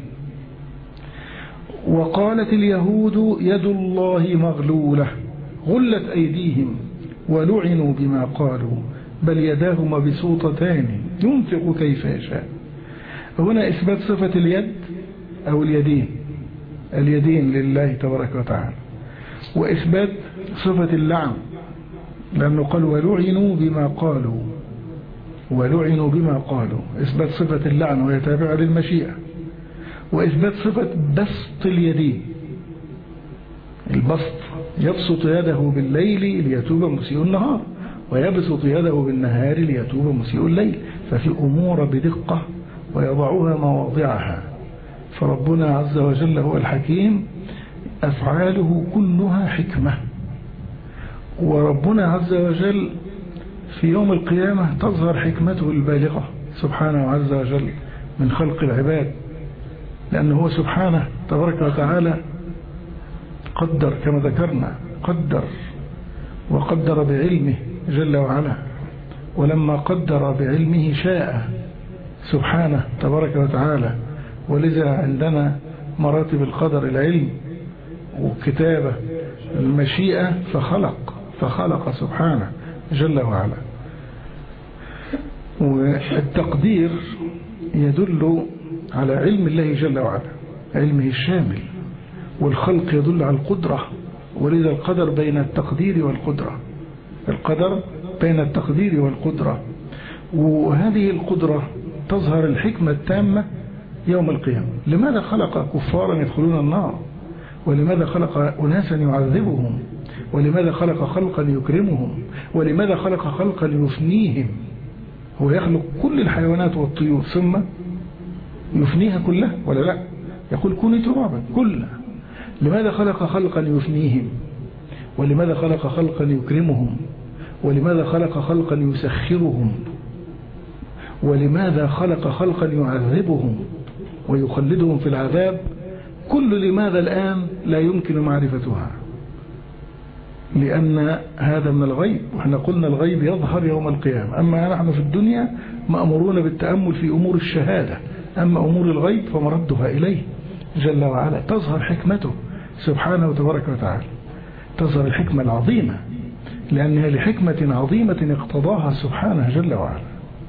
وقالت اليهود يد الله مغلولة غلت أيديهم ولعنوا بما قالوا بل يداه مبسوطتان ينفق كيف يشاء. هنا إثبات صفة اليد أو اليدين، اليدين لله تبارك وتعالى، وإثبات صفة اللعن، لأنه قال ولعنوا بما قالوا، ولعنوا بما قالوا، إثبات صفة اللعن وهي تابعة للمشيئة. وإثبات صفة بسط اليدين، البسط، يبسط يده بالليل ليتوب مسيء النهار، ويبسط يده بالنهار ليتوب مسيء الليل. ففي أمور بدقة ويضعها مواضعها. فربنا عز وجل هو الحكيم، أفعاله كلها حكمة. وربنا عز وجل في يوم القيامة تظهر حكمته البالغة سبحانه عز وجل من خلق العباد، لأنه هو سبحانه تبارك وتعالى قدر كما ذكرنا، قدر وقدر بعلمه جل وعلا، ولما قدر بعلمه شاء سبحانه تبارك وتعالى. ولذا عندنا مراتب القدر: العلم والكتابة المشيئة، فخلق فخلق سبحانه جل وعلا. والتقدير يدل على علم الله جل وعلا، علمه الشامل، والخلق يدل على القدرة. ولذا القدر بين التقدير والقدرة، القدر بين التقدير والقدرة. وهذه القدرة تظهر الحكمة التامة يوم القيامة. لماذا خلق كفارا يدخلون النار؟ ولماذا خلق أناسا يعذبهم؟ ولماذا خلق خلقا يكرمهم؟ ولماذا خلق خلقا يفنيهم؟ هو يخلق كل الحيوانات والطيور ثم يفنيها كلها ولا لا؟ يقول كوني ترابا كلها. لماذا خلق خلقا يفنيهم؟ ولماذا خلق خلقا يكرمهم؟ ولماذا خلق خلقا يسخرهم؟ ولماذا خلق خلقا يعذبهم ويخلدهم في العذاب؟ كل لماذا الآن لا يمكن معرفتها، لأن هذا من الغيب. وإحنا قلنا الغيب يظهر يوم القيامة. أما نحن في الدنيا مأمورون بالتأمل في أمور الشهادة، أما أمور الغيب فمردها إليه جل وعلا. تظهر حكمته سبحانه وتبارك وتعالى، تظهر الحكمة العظيمة، لأنها لحكمة عظيمة اقتضاها سبحانه جل وعلا.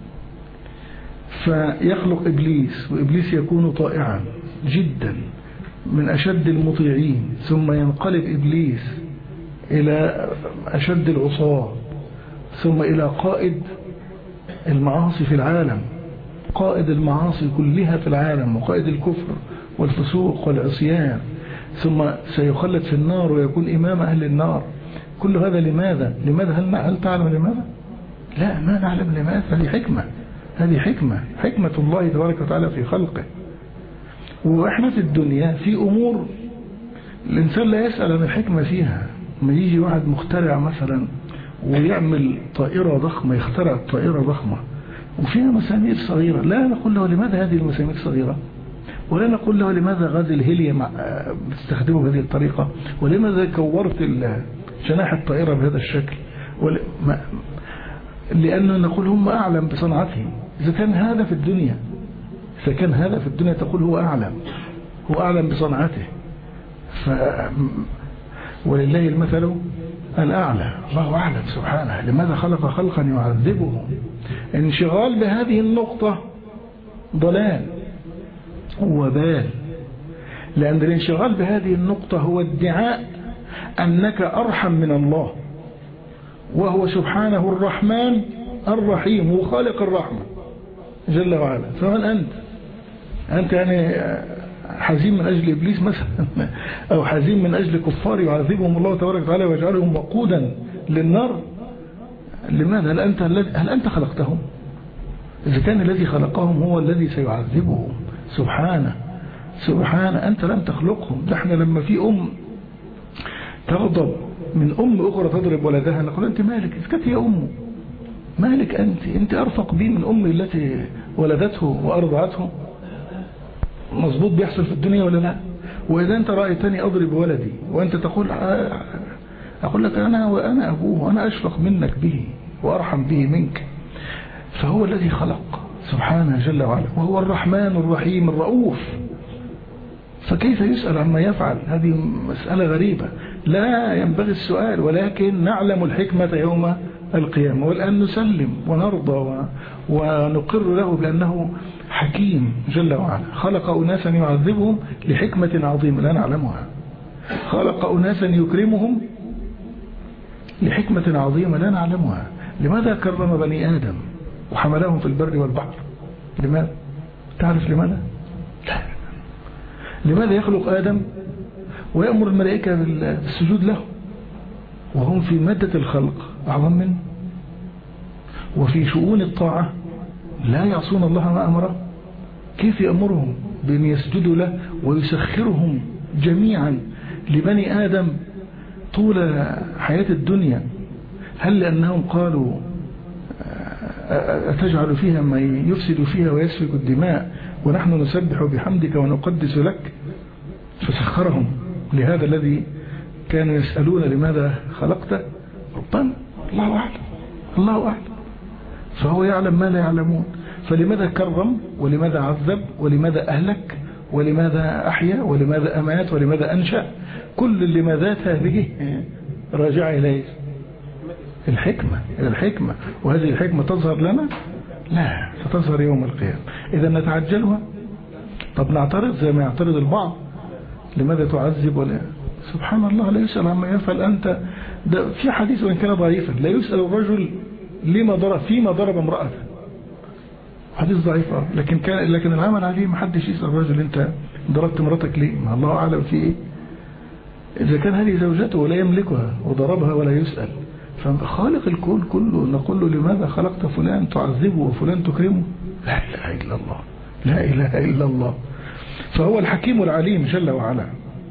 فيخلق إبليس، وإبليس يكون طائعا جدا من أشد المطيعين، ثم ينقلب إبليس إلى أشد العصاة، ثم إلى قائد المعاصي في العالم، قائد المعاصي كلها في العالم، وقائد الكفر والفسوق والعصيان، ثم سيخلد في النار ويكون إمام أهل النار. كل هذا لماذا؟ لماذا؟ هل, هل تعلم لماذا؟ لا، ما نعلم لماذا. هذه حكمة، هذه حكمة حكمة الله تبارك وتعالى في خلقه. وإحنا في الدنيا في أمور الإنسان لا يسأل عن الحكمة فيها. ما يجي واحد مخترع مثلا ويعمل طائرة ضخمة، يخترع طائرة ضخمة وفيها مسامير صغيرة، لا نقول له لماذا هذه المسامير صغيرة، ولا نقول له لماذا غاز الهيليوم بتستخدمه بهذه الطريقة، ولماذا كورت جناح الطائرة بهذا الشكل. لأنه نقول هم أعلم بصنعتهم. إذا كان هذا في الدنيا إذا كان هذا في الدنيا تقول هو أعلم، هو أعلم بصنعته. ف ولله المثل الأعلى، الله أعلم سبحانه. لماذا خلق خلقا يعذبهم؟ انشغال بهذه النقطة ضلال وبال، لأن الانشغال بهذه النقطة هو ادعاء أنك أرحم من الله، وهو سبحانه الرحمن الرحيم، هو خالق الرحمة جل وعلا. فمن أنت؟ أنت يعني حزين من أجل إبليس مثلا، أو حزين من أجل كفار يعذبهم الله تبارك وتعالى ويجعلهم وقودا للنار؟ لماذا؟ هل أنت, هل أنت خلقتهم؟ إذا كان الذي خلقهم هو الذي سيعذبهم سبحانه سبحانه، أنت لم تخلقهم. نحن لما في أم تغضب من أم أخرى تضرب ولدها نقول أنت مالك؟ إذا كانت هي أمه مالك أنت؟ أنت أرفق بي من أمي التي ولدته وأرضعته. مظبوط بيحصل في الدنيا ولا لا؟ وإذا أنت رأيتني أضرب ولدي وأنت تقول أقول لك أنا وأنا أبوه، أنا أشفق منك به وأرحم به منك. فهو الذي خلق سبحانه جل وعلا، وهو الرحمن الرحيم الرؤوف. فكيف يسأل عما يفعل؟ هذه مسألة غريبة لا ينبغي السؤال، ولكن نعلم الحكمة يوم القيامة. والآن نسلم ونرضى ونقر له بأنه حكيم جل وعلا. خلق أناسا يعذبهم لحكمة عظيمة لا نعلمها، خلق أناسا يكرمهم لحكمة عظيمة لا نعلمها. لماذا كرم بني آدم وحملهم في البر والبحر؟ لماذا؟ تعرف لماذا؟ لا. لماذا يخلق آدم ويأمر الملائكة بالسجود له، وهم في مادة الخلق أعظم منه، وفي شؤون الطاعة لا يعصون الله ما أمره. كيف يأمرهم بأن يسجدوا له ويسخرهم جميعا لبني آدم طول حياة الدنيا؟ هل لأنهم قالوا أتجعل فيها ما يفسد فيها ويسفك الدماء ونحن نسبح بحمدك ونقدس لك؟ فسخرهم لهذا الذي كانوا يسألون لماذا خلقته. ربنا الله أعلم، الله أعلم، فهو يعلم ما لا يعلمون. فلماذا كرم ولماذا عذب ولماذا أهلك ولماذا أحيا ولماذا أمات ولماذا أنشأ؟ كل اللماذات هذه راجع إليه الحكمة، إلى الحكمة. وهذه الحكمة تظهر لنا؟ لا، ستظهر يوم القيامة. إذا نتعجلها؟ طب نعترض زي ما يعترض البعض، لماذا تعذب؟ ولا سبحان الله لا يسأل عما يفعل. أنت ده في حديث وإن كان ضعيفا، لا يسأل الرجل لما ضرب فيما ضرب امرأته، حديث ضعيف، لكن كان لكن العمل عليه ما حدش يسأل الرجل أنت ضربت مراتك ليه؟ ما الله أعلم في إيه. إذا كان هذه زوجته ولا يملكها وضربها ولا يسأل، فخالق الكون كله نقول له لماذا خلقت فلان تعذبه وفلان تكرمه؟ لا إله إلا الله، لا إله إلا الله. فهو الحكيم العليم جل وعلا.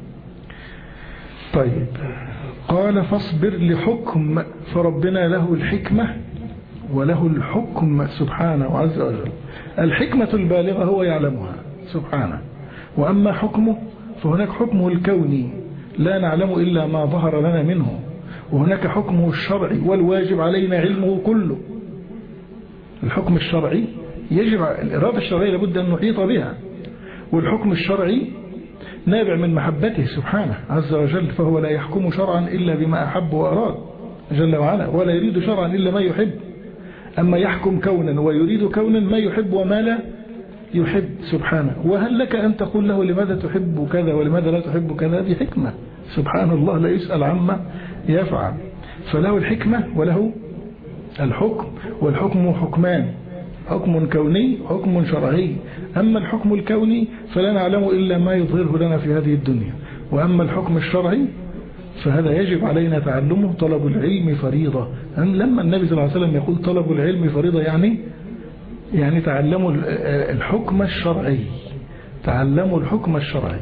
طيب، قال فاصبر لحكم، فربنا له الحكمة وله الحكم سبحانه عز وجل. الحكمة البالغة هو يعلمها سبحانه، وأما حكمه فهناك حكمه الكوني لا نعلم إلا ما ظهر لنا منه، وهناك حكمه الشرعي والواجب علينا علمه كله. الحكم الشرعي يجب، الإرادة الشرعية لابد أن نحيط بها، والحكم الشرعي نابع من محبته سبحانه عز وجل، فهو لا يحكم شرعا إلا بما أحب وأراد جل وعلا، ولا يريد شرعا إلا ما يحب. أما يحكم كونا ويريد كونا ما يحب وما لا يحب سبحانه. وهل لك أن تقول له لماذا تحب كذا ولماذا لا تحب كذا؟ دي حكمة سبحان الله، لا يسأل عما يفعل. فله الحكمة وله الحكم، والحكم حكمان، حكم كوني وحكم شرعي. أما الحكم الكوني فلا نعلم إلا ما يظهره لنا في هذه الدنيا، وأما الحكم الشرعي فهذا يجب علينا تعلمه. طلب العلم فريضة. لما النبي صلى الله عليه وسلم يقول طلب العلم فريضة، يعني يعني تعلموا الحكم الشرعي، تعلموا الحكم الشرعي.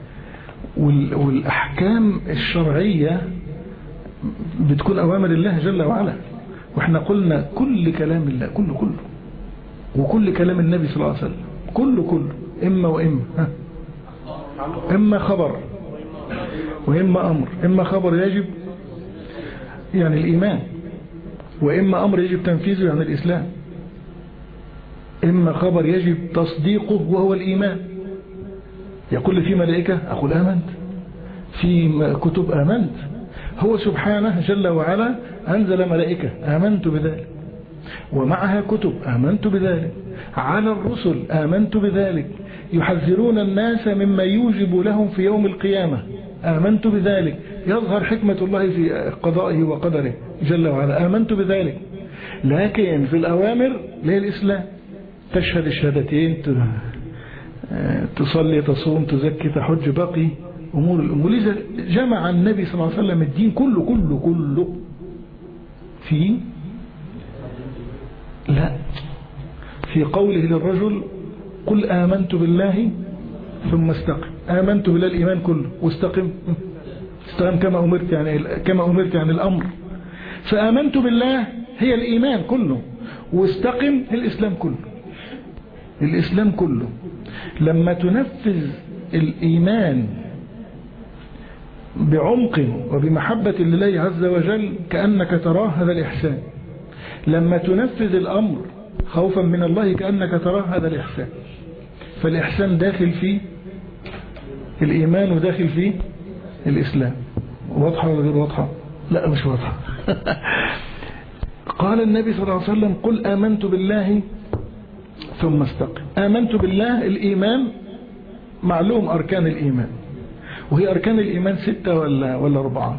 والأحكام الشرعية بتكون أوامر الله جل وعلا. وإحنا قلنا كل كلام الله كله كله، وكل كلام النبي صلى الله عليه وسلم كله كله، إما وإما ها. إما خبر وإما أمر. إما خبر يجب يعني الإيمان، وإما أمر يجب تنفيذه يعني الإسلام. إما خبر يجب تصديقه وهو الإيمان. يقول في ملائكة أقول آمنت، في كتب آمنت. هو سبحانه جل وعلا أنزل ملائكة آمنت بذلك، ومعها كتب آمنت بذلك، على الرسل آمنت بذلك، يحذرون الناس مما يوجب لهم في يوم القيامة آمنت بذلك. يظهر حكمة الله في قضائه وقدره جل وعلا آمنت بذلك. لكن في الأوامر ليه الإسلام، تشهد الشهادتين، تصلي تصوم تزكي تحج، باقي أمور الأمور. لذا جمع النبي صلى الله عليه وسلم الدين كله كله كله في لا في قوله للرجل قل آمنت بالله ثم استقم. آمنت بالله الإيمان كله، واستقم استقم كما أمرت يعني كما أمرت يعني الأمر. فآمنت بالله هي الإيمان كله، واستقم الإسلام كله، الإسلام كله. لما تنفذ الإيمان بعمق وبمحبة لله عز وجل كأنك تراه، هذا الإحسان. لما تنفذ الأمر خوفا من الله كأنك تراه، هذا الإحسان. فالإحسان داخل في الإيمان وداخل في الإسلام. واضحة ولا غير واضحة؟ لا مش واضحة. قال النبي صلى الله عليه وسلم قل آمنت بالله ثم استقم. آمنت بالله الإيمان معلوم أركان الإيمان، وهي أركان الإيمان ستة ولا ولا أربعة؟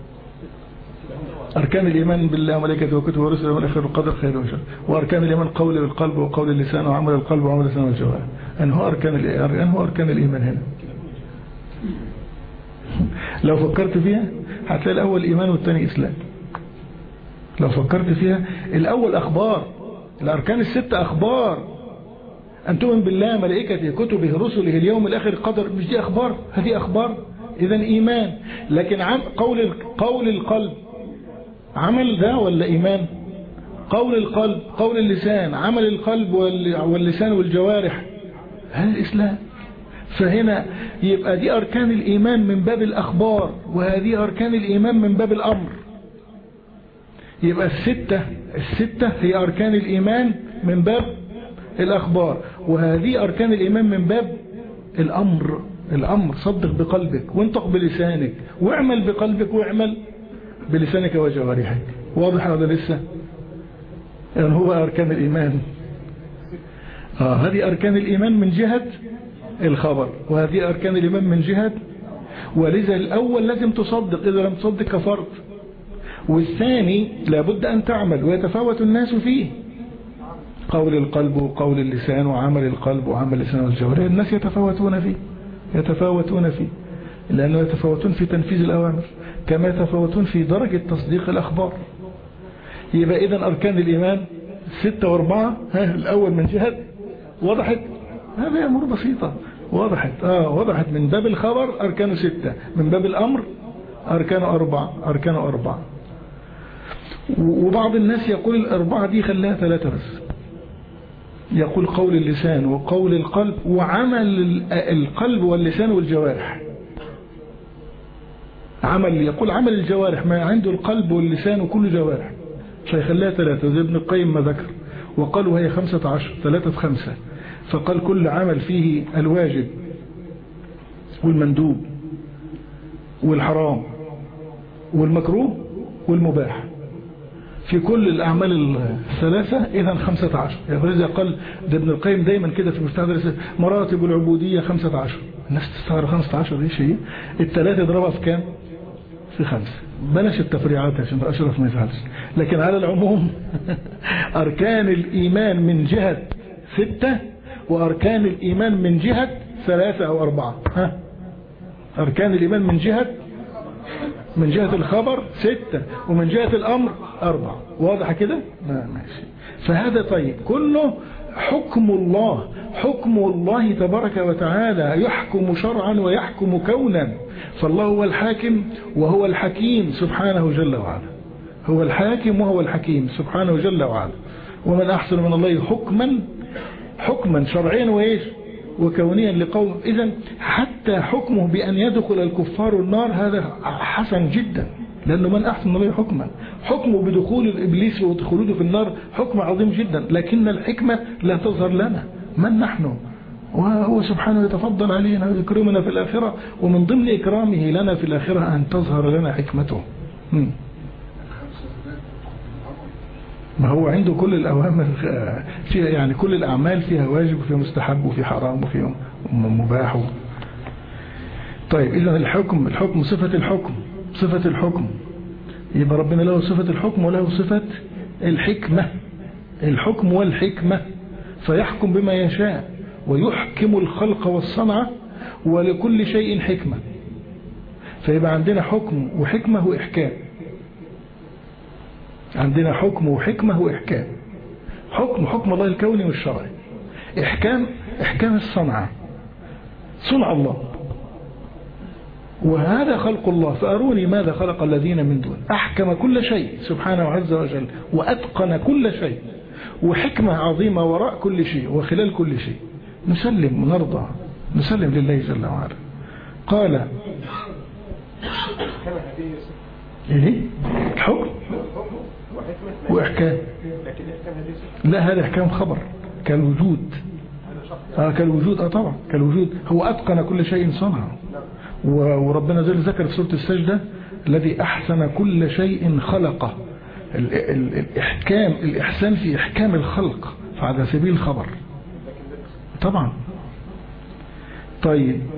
أركان الإيمان بالله وملائكته وكتبه ورسله والآخرة والقدر خير وشر. وأركان الإيمان قول بالقلب وقول اللسان وعمل القلب وعمل اللسان والجوارح. أن هو أركان أن هو أركان الإيمان هنا. لو فكرت فيها هتلاقي الأول إيمان والثاني إسلام. لو فكرت فيها الأول أخبار، الأركان الستة أخبار، أن تؤمن بالله ملائكته كتبه رسله اليوم الآخر قدر، مش دي أخبار؟ هذه أخبار، إذن إيمان. لكن عم قول قول القلب عمل ده ولا إيمان؟ قول القلب، قول اللسان، عمل القلب واللسان والجوارح، هذا الإسلام. فهنا يبقى دي أركان الإيمان من باب الأخبار، وهذه أركان الإيمان من باب الأمر. يبقى الستة الستة هي أركان الإيمان من باب الأخبار، وهذه أركان الإيمان من باب الأمر. الأمر صدق بقلبك وانطق بلسانك واعمل بقلبك واعمل بلسانك وجوارحك. واضح هذا لسه؟ يعني هو أركان الإيمان. آه هذه أركان الإيمان من جهة الخبر، وهذه أركان الإيمان من جهة، ولذا الأول لازم تصدق، إذا لم تصدق كفرت. والثاني لابد أن تعمل، ويتفاوت الناس فيه، قول القلب وقول اللسان وعمل القلب وعمل اللسان والجوارح، الناس يتفاوتون فيه يتفاوتون فيه لأنه يتفاوتون في تنفيذ الأوامر كما يتفاوتون في درجة تصديق الأخبار. يبقى إذن أركان الإيمان ستة واربعة. ها الأول من جهة، وضحت؟ هذه أمور بسيطة وضحت. آه وضحت. من باب الخبر أركان ستة، من باب الأمر أركان أربعة أركان أربعة. وبعض الناس يقول الأربعة دي خلاها ثلاثة بس، يقول قول اللسان وقول القلب وعمل القلب واللسان والجوارح. عمل، يقول عمل الجوارح، ما عنده القلب واللسان وكل جوارح، مش هيخليها ثلاثة زي ابن القيم ما ذكر، وقالوا هي خمسة عشر، ثلاثة في خمسة. فقال كل عمل فيه الواجب والمندوب والحرام والمكروه والمباح، في كل الأعمال الثلاثة إذا خمسة عشر. يعني قال ده ابن القيم دايما كده في مفتاح درس مراتب العبودية خمسة عشر. الناس تستغرب خمسة عشر دي شيء، الثلاثة ضربها في كام؟ في خمسة. بلاش التفريعات عشان أشرف ما يزعلش، لكن على العموم أركان الإيمان من جهة ستة، وأركان الإيمان من جهة ثلاثة أو أربعة. ها أركان الإيمان من جهة من جهة الخبر ستة، ومن جهة الأمر أربعة. واضح كده؟ ماشي. فهذا طيب كله حكم الله، حكم الله تبارك وتعالى، يحكم شرعا ويحكم كونا. فالله هو الحاكم وهو الحكيم سبحانه جل وعلا، هو الحاكم وهو الحكيم سبحانه جل وعلا. ومن أحسن من الله حكما حكما شرعيا وإيش وكونيا لقوم. إذن حتى حكمه بأن يدخل الكفار النار هذا حسن جدا، لأنه من أحسن من الله حكما. حكمه بدخول الإبليس ودخوله في النار حكم عظيم جدا، لكن الحكمة لا تظهر لنا من نحن، وهو سبحانه يتفضل علينا ويكرمنا في الآخرة، ومن ضمن إكرامه لنا في الآخرة أن تظهر لنا حكمته. هم. ما هو عنده كل الأوامر فيها، يعني كل الأعمال فيها واجب وفيها مستحب وفيها حرام وفيها مباح. طيب إذن الحكم الحكم صفة الحكم صفة الحكم يبقى ربنا له صفة الحكم وله صفة الحكمة، الحكم والحكمة، فيحكم بما يشاء ويحكم الخلق والصنعة، ولكل شيء حكمة. فيبقى عندنا حكم وحكمة وإحكام، عندنا حكم وحكمة وإحكام. حكم حكم الله الكوني والشرعي، إحكام إحكام الصنعة، صنع الله، وهذا خلق الله. فأروني ماذا خلق الذين من دون. أحكم كل شيء سبحانه عز وجل، وأتقن كل شيء، وحكمة عظيمة وراء كل شيء وخلال كل شيء. نسلم ونرضى، نسلم لله جل وعلا. قال إيه الحكم وإحكام، لا هذا إحكام خبر كالوجود. آه كالوجود آه طبعا كالوجود. هو أتقن كل شيء صنعه، وربنا جل ذكر في سورة السجدة الذي أحسن كل شيء خلقه. الإحكام الإحسان في إحكام الخلق، فعلى سبيل الخبر طبعا. طيب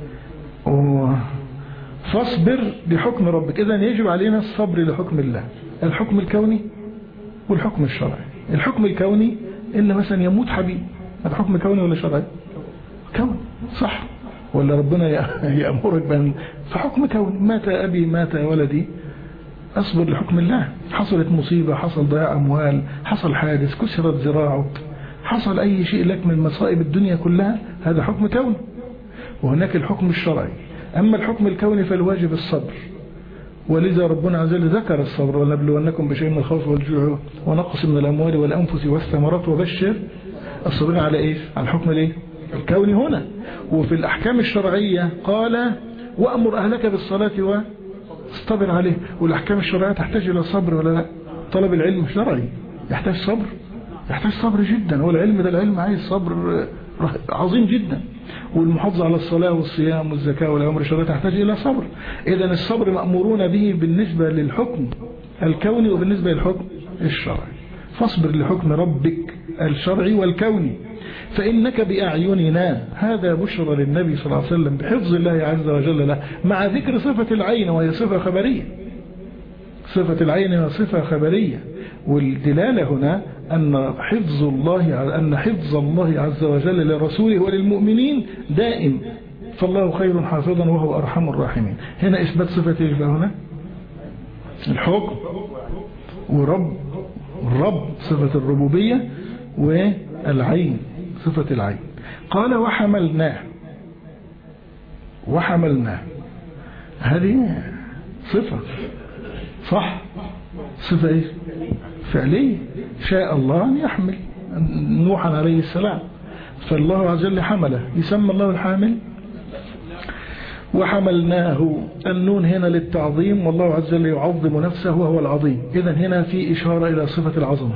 فاصبر بحكم ربك. إذن يجب علينا الصبر لحكم الله، الحكم الكوني والحكم الشرعي. الحكم الكوني إلا مثلا يموت حبيب، هذا حكم كوني ولا شرعي؟ كون صح. ولا ربنا يأمرك بأن فحكم كون مات أبي مات ولدي أصبر لحكم الله. حصلت مصيبة، حصل ضياع أموال، حصل حادث، كسرت ذراعك، حصل أي شيء لك من مصائب الدنيا كلها، هذا حكم كون. وهناك الحكم الشرعي. أما الحكم الكوني فالواجب الصبر، ولذا ربنا عز وجل ذكر الصبر: ولنبلونكم بشيء من الخوف والجوع ونقص من الأموال والأنفس والثمرات وبشر الصابرين. على إيه؟ على الحكم الإيه؟ الكوني هنا. وفي الأحكام الشرعية قال: وأمر أهلك بالصلاة واصطبر عليه. والأحكام الشرعية تحتاج إلى صبر ولا لا؟ طلب العلم شرعي يحتاج صبر، يحتاج صبر جدا. والعلم ده العلم عايز صبر عظيم جدا. والمحافظة على الصلاة والصيام والزكاة والأمر الشرعي تحتاج إلى صبر. إذا الصبر مأمورون به بالنسبة للحكم الكوني وبالنسبة للحكم الشرعي. فاصبر لحكم ربك الشرعي والكوني فإنك بأعيننا. هذا بشرى للنبي صلى الله عليه وسلم بحفظ الله عز وجل له، مع ذكر صفة العين وهي صفة خبرية. صفة العين هي صفة خبرية، والدلالة هنا أن حفظ الله أن حفظ الله عز وجل لرسوله وللمؤمنين دائم، فالله خير حافظا وهو أرحم الراحمين. هنا إثبات صفة يجب هنا الحكم، ورب الرب صفة الربوبية، والعين صفة العين. قال: وحملناه. وحملناه هذه صفة صح؟ صفة إيه؟ فعلية. شاء الله أن يحمل نوحا عليه السلام، فالله عز وجل حمله. يسمى الله الحامل. وحملناه، النون هنا للتعظيم، والله عز وجل يعظم نفسه وهو العظيم. إذن هنا في إشارة إلى صفة العظمة.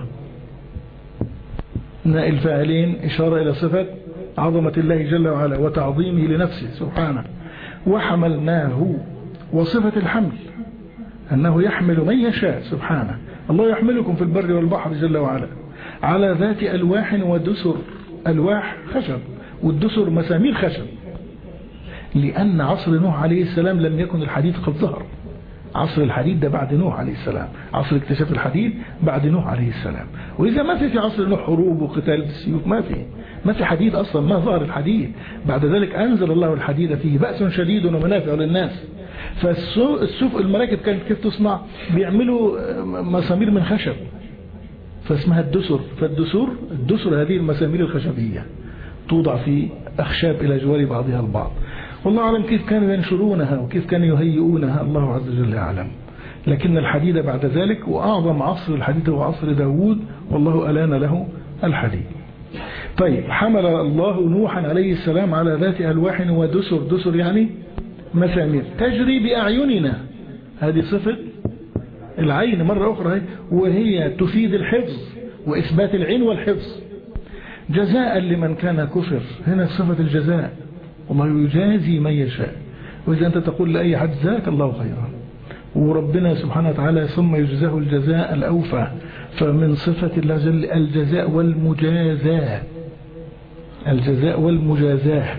الفاعلين إشارة إلى صفة عظمة الله جل وعلا وتعظيمه لنفسه سبحانه. وحملناه، وصفة الحمل أنه يحمل من يشاء سبحانه. الله يحملكم في البر والبحر جل وعلا على ذات ألواح ودسر. ألواح خشب، والدسر مسامير خشب، لأن عصر نوح عليه السلام لم يكن الحديد قد ظهر. عصر الحديد ده بعد نوح عليه السلام، عصر اكتشاف الحديد بعد نوح عليه السلام. وإذا ما في في عصر نوح حروب وقتال بالسيوف، ما في ما في حديد أصلا، ما ظهر الحديد. بعد ذلك أنزل الله الحديد فيه بأس شديد ومنافع للناس. فالسوق المراكب كانت كيف تصنع؟ بيعملوا مسامير من خشب فاسمها الدسر. فالدسر الدسر هذه المسامير الخشبية توضع في أخشاب إلى جوار بعضها البعض. والله أعلم كيف كانوا ينشرونها وكيف كانوا يهيئونها، الله عز وجل أعلم. لكن الحديد بعد ذلك، وأعظم عصر الحديد هو عصر داود، والله ألان له الحديد. طيب، حمل الله نوحا عليه السلام على ذات ألواح ودسر. دسر يعني مسامير تجري بأعيننا. هذه صفة العين مرة أخرى، وهي تفيد الحفظ وإثبات العين والحفظ. جزاء لمن كان كفر، هنا صفة الجزاء، والله يجازي من يشاء. وإذا أنت تقول لأي حد جزاك الله خيرا، وربنا سبحانه وتعالى ثم يجزاه الجزاء الأوفى. فمن صفة الله جل الجزاء والمجازاة، الجزاء والمجازاة.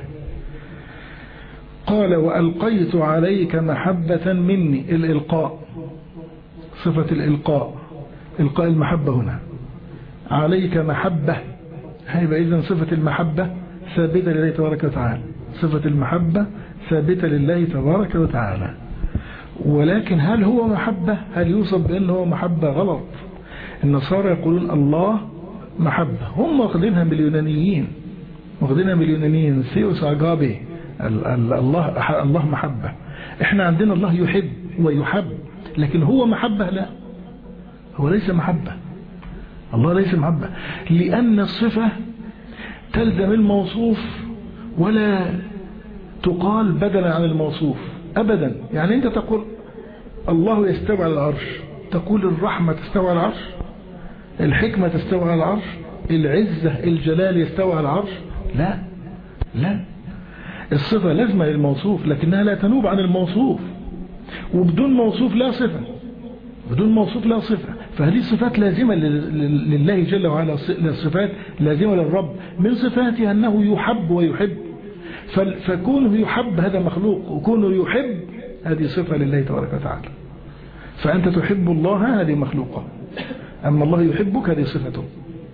قال: وألقيت عليك محبة مني. الإلقاء صفة الإلقاء، إلقاء المحبة هنا. عليك محبة، هيبقى إذن صفة المحبة ثابتة لله تبارك وتعالى. صفة المحبة ثابتة لله تبارك وتعالى. ولكن هل هو محبة؟ هل يوصف بأنه هو محبة؟ غلط. النصارى يقولون الله محبة، هم واخدينها من اليونانيين، واخدينها من اليونانيين ثيوس أجابي. الله الله محبة. احنا عندنا الله يحب ويحب، لكن هو محبة؟ لا، هو ليس محبة. الله ليس محبة، لأن الصفة تلزم الموصوف ولا تقال بدلا عن الموصوف أبدا. يعني أنت تقول الله يستوى على العرش، تقول الرحمة تستوى على العرش، الحكمة تستوى على العرش، العزة الجلال يستوى على العرش؟ لا لا، الصفة لازمة للموصوف لكنها لا تنوب عن الموصوف، وبدون موصوف لا صفة، بدون موصوف لا صفة. فهذه الصفات لازمة لله جل وعلا، الصفات لازمة للرب. من صفاته أنه يحب ويحب، فكونه يحب هذا مخلوق، وكونه يحب هذه صفة لله تبارك وتعالى. فأنت تحب الله هذه مخلوقة، أما الله يحبك هذه صفته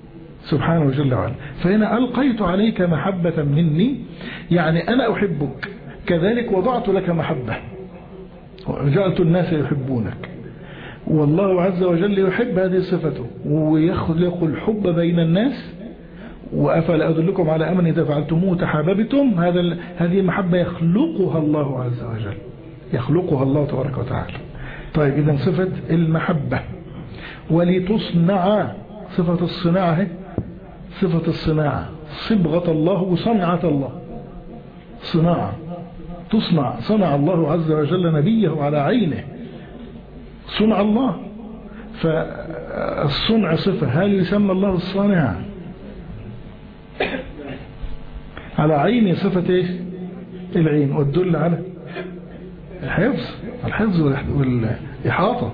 سبحانه جل وعلا. فهنا ألقيت عليك محبة مني، يعني أنا أحبك، كذلك وضعت لك محبة وجعلت الناس يحبونك. والله عز وجل يحب هذه صفته ويخلق الحب بين الناس. وأفلا أدلكم على أمر إذا فعلتموه تحاببتم، هذا هذه المحبة يخلقها الله عز وجل، يخلقها الله تبارك وتعالى. طيب إذن صفة المحبة. ولتصنع، صفة الصناعة، صفة الصناعة صبغة الله وصنعة الله، صناعة تصنع، صنع الله عز وجل نبيه على عينه، صنع الله. فالصنع صفة، هل يسمى الله الصانع؟ على عين صفة ايش؟ العين، والدل على الحفظ، الحفظ والإحاطة.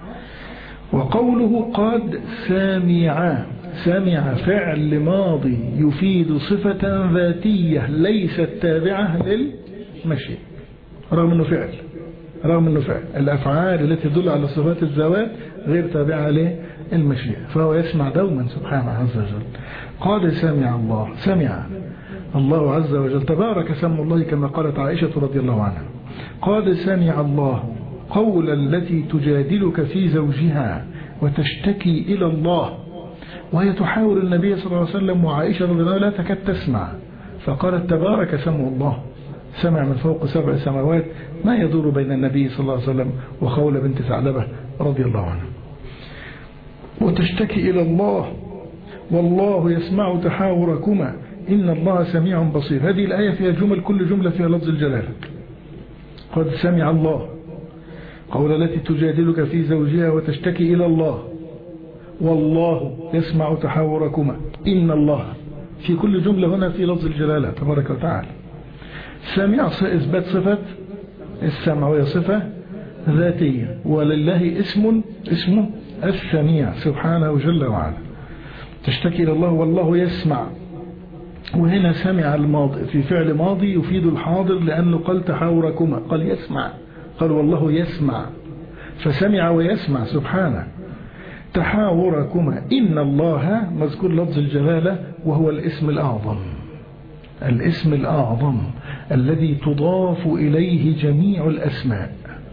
وقوله قد سامع، سامع فعل ماضي يفيد صفة ذاتية ليست تابعة للمشيئة، رغم انه فعل، رغم انه فعل. الافعال التي تدل على صفات الذوات غير تابعة للمشيئة، فهو يسمع دوما سبحانه عز وجل. قال سمع الله، سمع الله عز وجل، تبارك اسم الله كما قالت عائشة رضي الله عنها. قال سمع الله قول التي تجادلك في زوجها وتشتكي إلى الله، وهي تحاور النبي صلى الله عليه وسلم، وعائشة رضي الله عنها لا تكاد تسمع، فقالت تبارك اسم الله، سمع من فوق سبع سماوات ما يدور بين النبي صلى الله عليه وسلم وخولة بنت ثعلبة رضي الله عنها. وتشتكي إلى الله والله يسمع تحاوركما إن الله سميع بصير. هذه الآية فيها جمل، كل جملة فيها لفظ الجلالة. قد سمع الله قول التي تجادلك في زوجها وتشتكي إلى الله، والله يسمع تحاوركما إن الله، في كل جملة هنا في لفظ الجلالة تبارك وتعالى. سمع إثبات صفة السمع، وهي صفة ذاتية، ولله اسم اسمه السميع سبحانه جل وعلا. تشتكي إلى الله والله يسمع، وهنا سمع الماضي في فعل ماضي يفيد الحاضر، لأنه قال تحاوركما، قال يسمع، قال والله يسمع، فسمع ويسمع سبحانه. تحاوركما إن الله مذكور لفظ الجلالة، وهو الاسم الأعظم، الاسم الأعظم الذي تضاف إليه جميع الأسماء،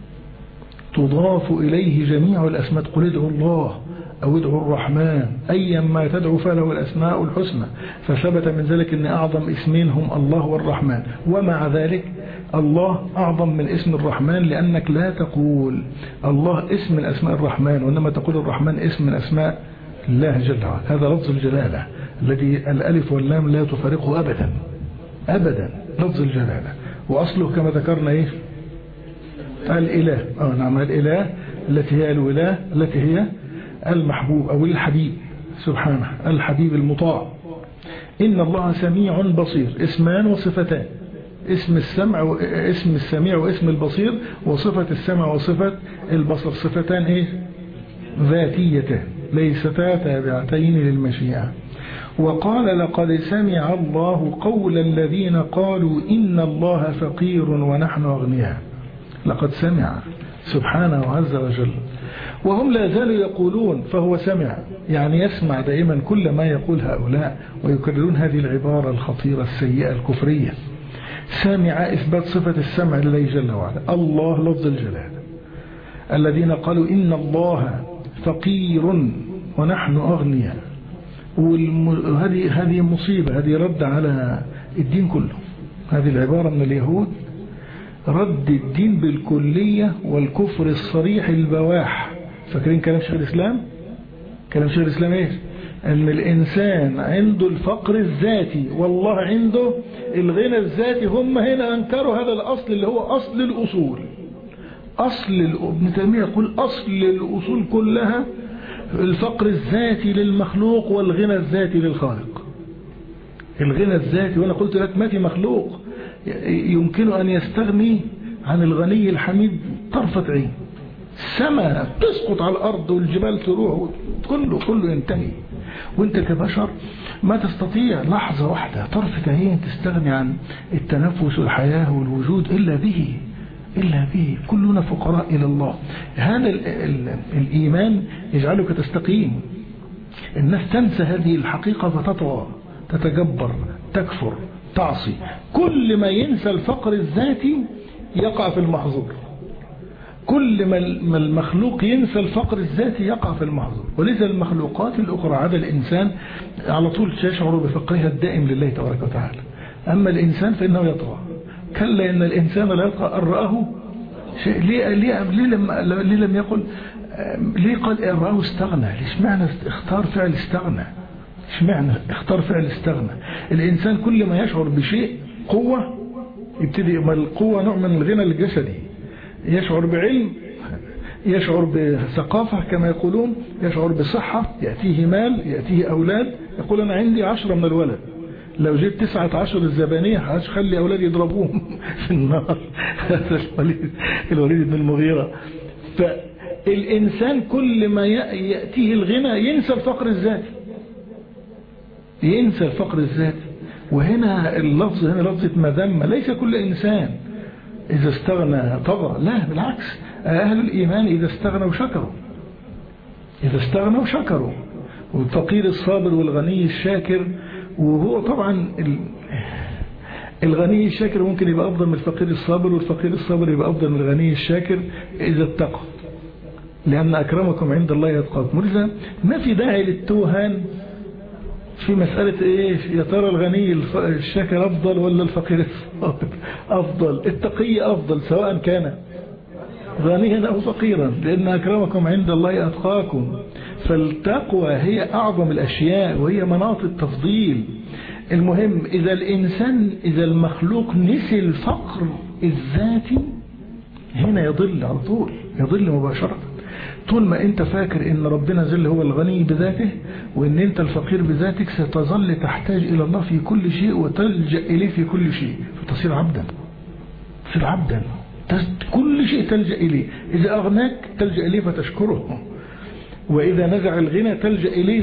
تضاف إليه جميع الأسماء. تقول ادعوا الله أو ادعوا الرحمن، أيا ما تدعو فله الأسماء الحسنى، فثبت من ذلك أن أعظم اسمين هم الله والرحمن. ومع ذلك الله أعظم من اسم الرحمن، لأنك لا تقول الله اسم من أسماء الرحمن، وإنما تقول الرحمن اسم من أسماء الله جل وعلا. هذا لفظ الجلالة الذي الألف واللام لا تفارقه أبدا أبدا، لفظ الجلالة. وأصله كما ذكرنا إيه؟ الإله، أو نعم الإله التي هي الولاة، التي هي المحبوب أو الحبيب سبحانه، الحبيب المطاع. إن الله سميع بصير، اسمان وصفتان، اسم السمع واسم السميع واسم البصير، وصفة السمع وصفة البصر، صفتان ايه؟ ذاتيتان ليستا تابعتين للمشيئة. وقال لقد سمع الله قول الذين قالوا إن الله فقير ونحن أغنياء. لقد سمع سبحانه عز وجل، وهم لا زالوا يقولون، فهو سمع، يعني يسمع دائما كل ما يقول هؤلاء، ويكررون هذه العبارة الخطيرة السيئة الكفرية. سامع إثبات صفة السمع لله جل وعلا، الله لفظ الجلال. الذين قالوا إن الله فقير ونحن أغنياء، وهذه هذه مصيبة، هذه رد على الدين كله. هذه العبارة من اليهود رد الدين بالكلية، والكفر الصريح البواح. فاكرين كلام شيخ الإسلام؟ كلام شيخ الإسلام ايه؟ ان الانسان عنده الفقر الذاتي والله عنده الغنى الذاتي. هم هنا انكروا هذا الاصل اللي هو اصل الاصول. اصل ابن تيمية يقول اصل الاصول كلها الفقر الذاتي للمخلوق والغنى الذاتي للخالق. الغنى الذاتي، وانا قلت لك ما في مخلوق يمكن ان يستغني عن الغني الحميد طرفة عين. السماء تسقط على الارض والجبال تروح، كله كله ينتهي، وانت كبشر ما تستطيع لحظة واحدة طرفة عين تستغني عن التنفس والحياة والوجود إلا به، إلا به. كلنا فقراء إلى الله. هذا ال ال الإيمان يجعلك تستقيم، الناس تنسى هذه الحقيقة فتطغى، تتجبر، تكفر، تعصي. كل ما ينسى الفقر الذاتي يقع في المحظور، كل ما المخلوق ينسى الفقر الذاتي يقع في المحظور. ولذا المخلوقات الأخرى عدا الإنسان على طول تشعر بفقرها الدائم لله تبارك وتعالى. أما الإنسان فإنه يطغى. كلا إن الإنسان لا يطغى أن رآه شيء. ليه, ليه, ليه, لم, ليه لم يقل ليه قال إن رآه استغنى؟ ليش معنى اختار فعل استغنى؟ ليش معنى اختار فعل استغنى؟ الإنسان كل ما يشعر بشيء قوة يبتدي، ما القوة نوع من الغنى الجسدي، يشعر بعلم، يشعر بثقافة كما يقولون، يشعر بصحة، يأتيه مال، يأتيه أولاد، يقول أنا عندي عشرة من الولد، لو جيت تسعة عشر الزبانية هخلي أولاد يضربوهم في النار. هذا الوليد الوليد بن المغيرة. فالإنسان كل ما يأتيه الغنى ينسى الفقر الذاتي، ينسى الفقر الذاتي. وهنا اللفظ هنا لفظة مذمة. ليس كل إنسان إذا استغنى طغى، لا بالعكس، أهل الإيمان إذا استغنوا شكروا، إذا استغنوا شكروا. والفقير الصابر والغني الشاكر، وهو طبعا الغني الشاكر ممكن يبقى أفضل من الفقير الصابر، والفقير الصابر يبقى أفضل من الغني الشاكر إذا اتقوا، لأن أكرمكم عند الله يتقاكم. ولذا ما في داعي للتوهان في مسألة إيه يا ترى الغني الشاكر أفضل ولا الفقير الصابر أفضل. التقي أفضل سواء كان غنيا أو فقيرا، لأن أكرمكم عند الله أتقاكم. فالتقوى هي أعظم الأشياء وهي مناط التفضيل. المهم إذا الإنسان إذا المخلوق نسي الفقر الذاتي هنا يضل على طول، يضل مباشرة. طول ما انت فاكر ان ربنا جل هو الغني بذاته وان انت الفقير بذاتك، ستظل تحتاج الى الله في كل شيء وتلجأ اليه في كل شيء، فتصير عبدا، تصير عبدا، كل شيء تلجأ اليه. اذا اغناك تلجأ اليه فتشكره، واذا نزع الغنى تلجأ اليه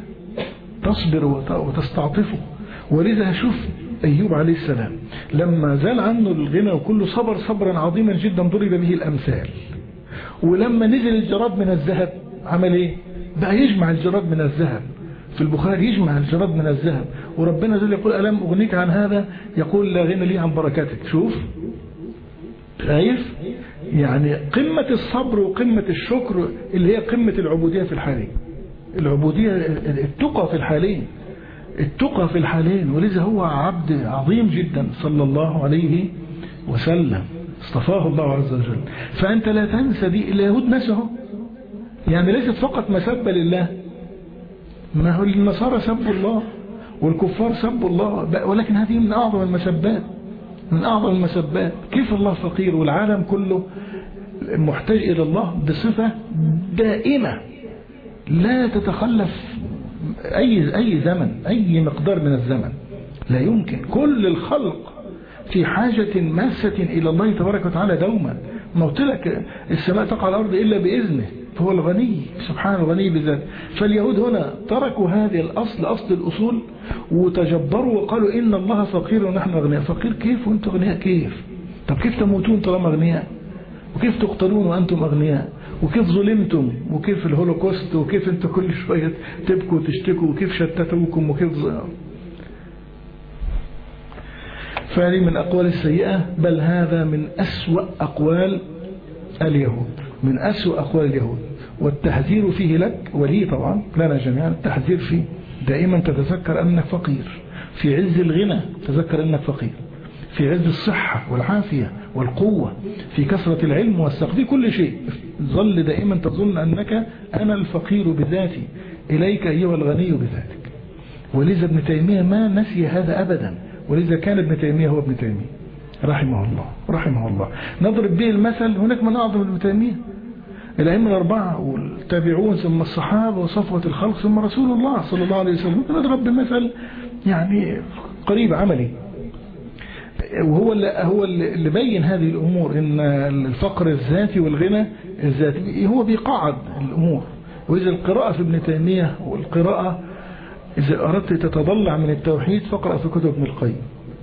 فتصبر وتستعطفه. ولذا شوف أيوب عليه السلام لما زال عنه الغنى وكله صبر صبرا عظيما جدا ضرب به الأمثال. ولما نزل الجراد من الذهب عمل ايه؟ بقى يجمع الجراد من الذهب. في البخاري يجمع الجراد من الذهب، وربنا زل يقول ألم أغنيك عن هذا؟ يقول لا غنى لي عن بركاتك. شوف شايف يعني قمة الصبر وقمة الشكر اللي هي قمة العبودية في الحالين، العبودية التقى في الحالين، التقى في الحالين. ولذا هو عبد عظيم جدا صلى الله عليه وسلم، اصطفاه الله عز وجل. فأنت لا تنسى دي. اليهود نسوا، يعني ليست فقط مسبة لله، ما هو النصارى سبوا الله والكفار سبوا الله، ولكن هذه من أعظم المسبات، من أعظم المسبات. كيف الله فقير والعالم كله محتاج إلى الله بصفة دائمة لا تتخلف أي أي زمن، أي مقدار من الزمن لا يمكن. كل الخلق في حاجة ماسة إلى الله تبارك وتعالى دوما. ما قلت لك السماء تقع على الأرض إلا بإذنه، فهو الغني سبحانه الغني بذاته. فاليهود هنا تركوا هذه الأصل، أصل الأصول، وتجبروا وقالوا إن الله فقير ونحن أغنياء. فقير كيف وأنتم أغنياء؟ كيف؟ طب كيف تموتون طالما أغنياء؟ وكيف تقتلون وأنتم أغنياء؟ وكيف ظلمتم؟ وكيف الهولوكوست؟ وكيف أنتم كل شوية تبكوا وتشتكوا؟ وكيف شتتوكم؟ وكيف فهذه من أقوال السيئة، بل هذا من أسوأ أقوال اليهود، من أسوأ أقوال اليهود. والتحذير فيه لك ولي طبعا لنا جميعا، التحذير فيه دائما تتذكر أنك فقير. في عز الغنى تذكر أنك فقير، في عز الصحة والعافية والقوة، في كثرة العلم والثقة، في كل شيء ظل دائما تظن أنك أنا الفقير بذاتي، إليك أيها الغني بذاتك. ولذا ابن تيمية ما نسي هذا أبدا. ولذا كان ابن تيمية هو ابن تيمية رحمه الله رحمه الله. نضرب به المثل، هناك من أعظم ابن تيمية، الأئمة الأربعة والتابعون ثم الصحابة وصفوة الخلق ثم رسول الله صلى الله عليه وسلم. نضرب بمثل يعني قريب عملي، وهو اللي هو اللي بين هذه الأمور، إن الفقر الذاتي والغنى الذاتي هو بيقعد الأمور. وإذا القراءة في ابن تيمية والقراءة إذا أردت تتضلع من التوحيد فاقرأ في كتب ابن القيم،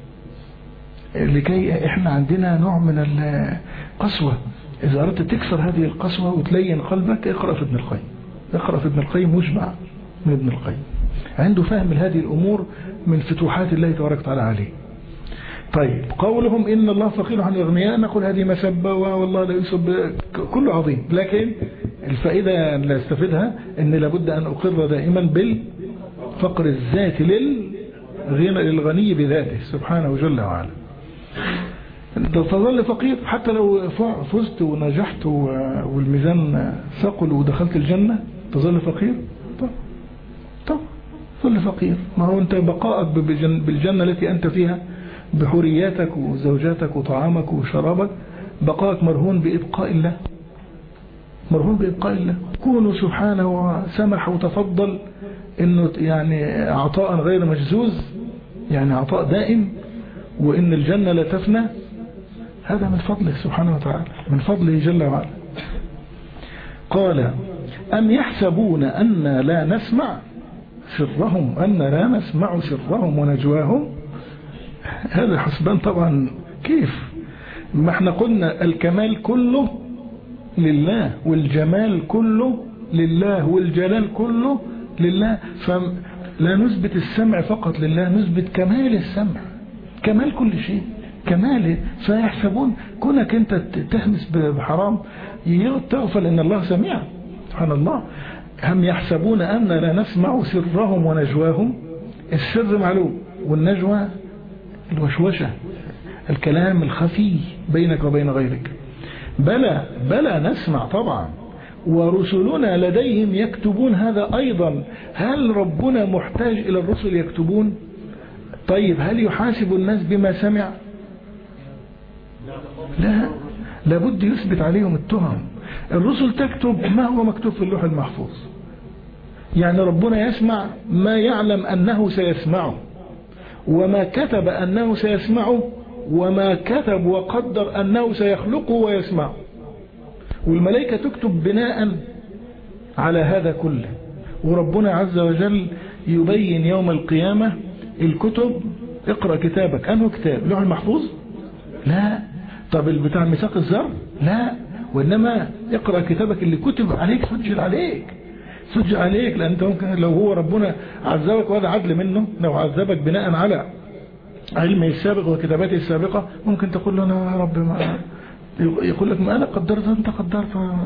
لكي إحنا عندنا نوع من القسوة. إذا أردت تكسر هذه القسوة وتلين قلبك اقرأ في ابن القيم، اقرأ في ابن القيم مجمع من ابن القيم، عنده فهم لهذه الأمور من فتوحات الله تبارك وتعالى عليه. طيب قولهم إن الله فقير عن الأغنياء، نقول هذه مسبة والله لا يسب، كله عظيم، لكن الفائدة اللي استفدها أن لابد أن أقر دائما بالفقر الذات للغنى للغني بذاته سبحانه جل وعلا. تظل فقير حتى لو فزت ونجحت والميزان ثقل ودخلت الجنة، تظل فقير؟ طب طب تظل فقير. ما هو أنت بقائك بالجنة التي أنت فيها بحرياتك وزوجاتك وطعامك وشرابك، بقائك مرهون بإبقاء الله، مرهون بإبقاء الله. كونه سبحانه وسمح وتفضل إنه يعني عطاء غير مجزوز، يعني عطاء دائم، وإن الجنة لا تفنى، هذا من فضله سبحانه وتعالى، من فضله جل وعلا. قال أم يحسبون أن لا نسمع سرهم، أن لا نسمع سرهم ونجواهم. هذا حسبان طبعا. كيف؟ ما احنا قلنا الكمال كله لله، والجمال كله لله، والجلال كله لله، فلا نثبت السمع فقط لله، نثبت كمال السمع، كمال كل شيء، كماله. فيحسبون كونك انت تهمس بحرام تغفل ان الله سميع سبحان الله. هم يحسبون أن لا نسمع سرهم ونجواهم. السر معلوم، والنجوى الوشوشة، الكلام الخفي بينك وبين غيرك. بلى بلى نسمع طبعا، ورسلنا لديهم يكتبون. هذا أيضا، هل ربنا محتاج إلى الرسل يكتبون؟ طيب هل يحاسب الناس بما سمع؟ لا، لابد يثبت عليهم التهم. الرسل تكتب ما هو مكتوب في اللوح المحفوظ، يعني ربنا يسمع ما يعلم أنه سيسمعه، وما كتب أنه سيسمعه، وما كتب وقدر أنه سيخلقه ويسمعه. والملائكة تكتب بناء على هذا كله. وربنا عز وجل يبين يوم القيامة الكتب. اقرأ كتابك، أنه كتاب لوح المحفوظ؟ لا. طب البتاع ميثاق الذر؟ لا. وإنما اقرأ كتابك اللي كتب عليك، سجل عليك، سجل عليك. لأن انت ممكن لو هو ربنا عذبك، وهذا عدل منه، لو عذبك بناء على علمه السابق وكتاباته السابقة، ممكن تقول له أنا يا رب ما، يقول لك ما أنا قدرت أنت قدرت.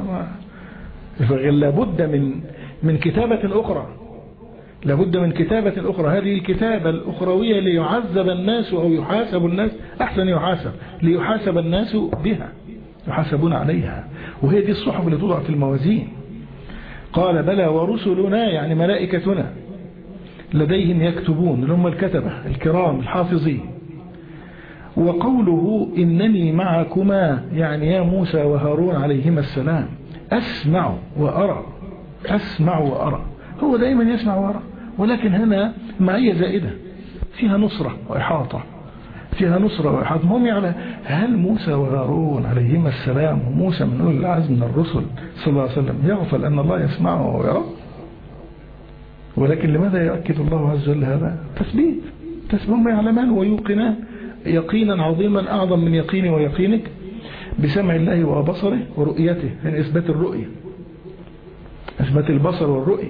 لابد من من كتابة أخرى، لابد من كتابة أخرى. هذه الكتابة الأخروية ليعذب الناس أو يحاسب الناس، أحسن يحاسب، ليحاسب الناس بها، يحاسبون عليها. وهي دي الصحف اللي توضع في الموازين. قال بلى ورسلنا، يعني ملائكتنا لديهم يكتبون، اللي هم الكتبة الكرام الحافظين. وقوله إنني معكما، يعني يا موسى وهارون عليهما السلام، أسمع وأرى، أسمع وأرى. هو دائما يسمع ويرى، ولكن هنا معية زائدة فيها نصرة وإحاطة، فيها نصرة وإحاطة. هم يعني هل موسى وهارون عليهما السلام وموسى من أولي العزم من الرسل صلى الله عليه وسلم يغفل أن الله يسمعه ويرى؟ ولكن لماذا يؤكد الله عز وجل هذا؟ تثبيت، تثبيت. هم يعلمان ويوقنان يقينا عظيما أعظم من يقيني ويقينك بسمع الله وبصره ورؤيته، من يعني إثبات الرؤية، إثبات البصر والرؤية.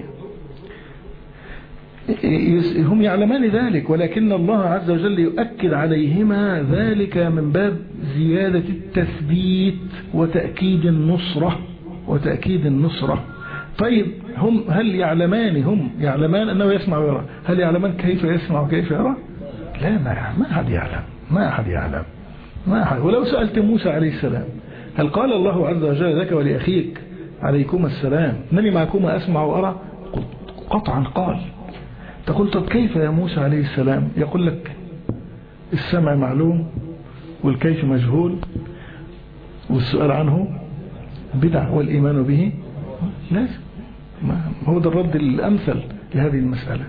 هم يعلمان ذلك، ولكن الله عز وجل يؤكد عليهما ذلك من باب زيادة التثبيت وتأكيد النصرة، وتأكيد النصرة. طيب هم هل يعلمان، هم يعلمان أنه يسمع ويرى، هل يعلمان كيف يسمع وكيف يرى؟ لا، ما ما أحد يعلم، ما أحد يعلم، ما أحد. ولو سألت موسى عليه السلام هل قال الله عز وجل لك ولأخيك عليكم السلام إنني معكما أسمع وأرى؟ قطعا قال. تقول طب كيف يا موسى عليه السلام؟ يقول لك السمع معلوم والكيف مجهول، والسؤال عنه بدع والإيمان به لازم. هو ده الرد الأمثل لهذه المسألة.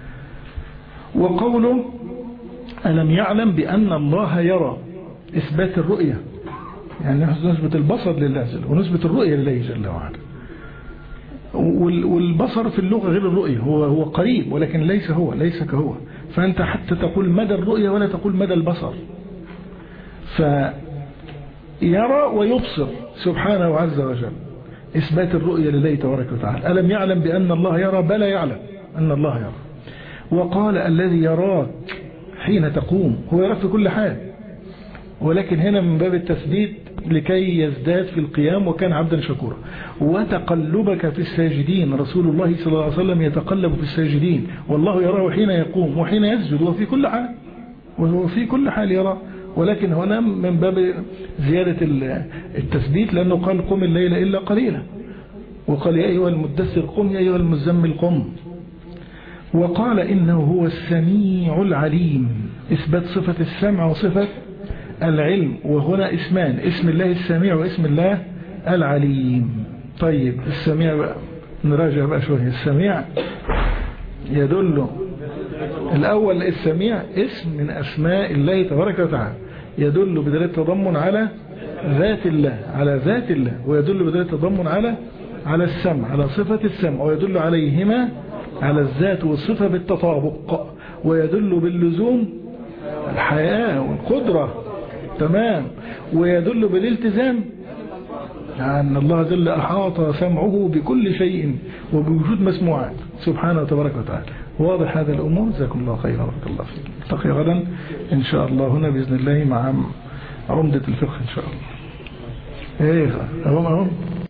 وقوله ألم يعلم بأن الله يرى، إثبات الرؤية، يعني نثبت البصر لله جل ونثبت الرؤية لله جل وعلا. والبصر في اللغة غير الرؤية، هو هو قريب ولكن ليس هو، ليس كهو. فأنت حتى تقول مدى الرؤية ولا تقول مدى البصر. فيرى ويبصر سبحانه عز وجل، إثبات الرؤية لله تبارك وتعالى. ألم يعلم بأن الله يرى؟ بلى يعلم، أن الله يرى. وقال الذي يراك حين تقوم، هو يراك في كل حال، ولكن هنا من باب التثبيت لكي يزداد في القيام وكان عبدا شكورا. وتقلبك في الساجدين، رسول الله صلى الله عليه وسلم يتقلب في الساجدين، والله يراه حين يقوم وحين يسجد وفي كل حال، وهو في كل حال يرى، ولكن هنا من باب زيادة التثبيت، لأنه قال قم الليل إلا قليلا، وقال يا أيها المدثر قم، يا أيها المزمل قم. وقال إنه هو السميع العليم، إثبات صفة السمع وصفة العلم، وهنا اسمان، اسم الله السميع واسم الله العليم. طيب السميع بقى نراجع بقى شوية. السميع يدل الأول، السميع اسم من أسماء الله تبارك وتعالى، يدل بدلالة التضمن على ذات الله، على ذات الله، ويدل بدلالة التضمن على على السمع، على صفة السمع، ويدل عليهما على الذات والصفة بالتطابق، ويدل باللزوم الحياة والقدرة، تمام، ويدل بالالتزام أن الله جل أحاط سمعه بكل شيء وبوجود مسموعات سبحانه وتبارك وتعالى. واضح هذا الأمور؟ جزاكم الله خيرا بارك الله فيك. نلتقي غدا إن شاء الله هنا بإذن الله مع عمدة الفقه إن شاء الله. إيه أهم أهم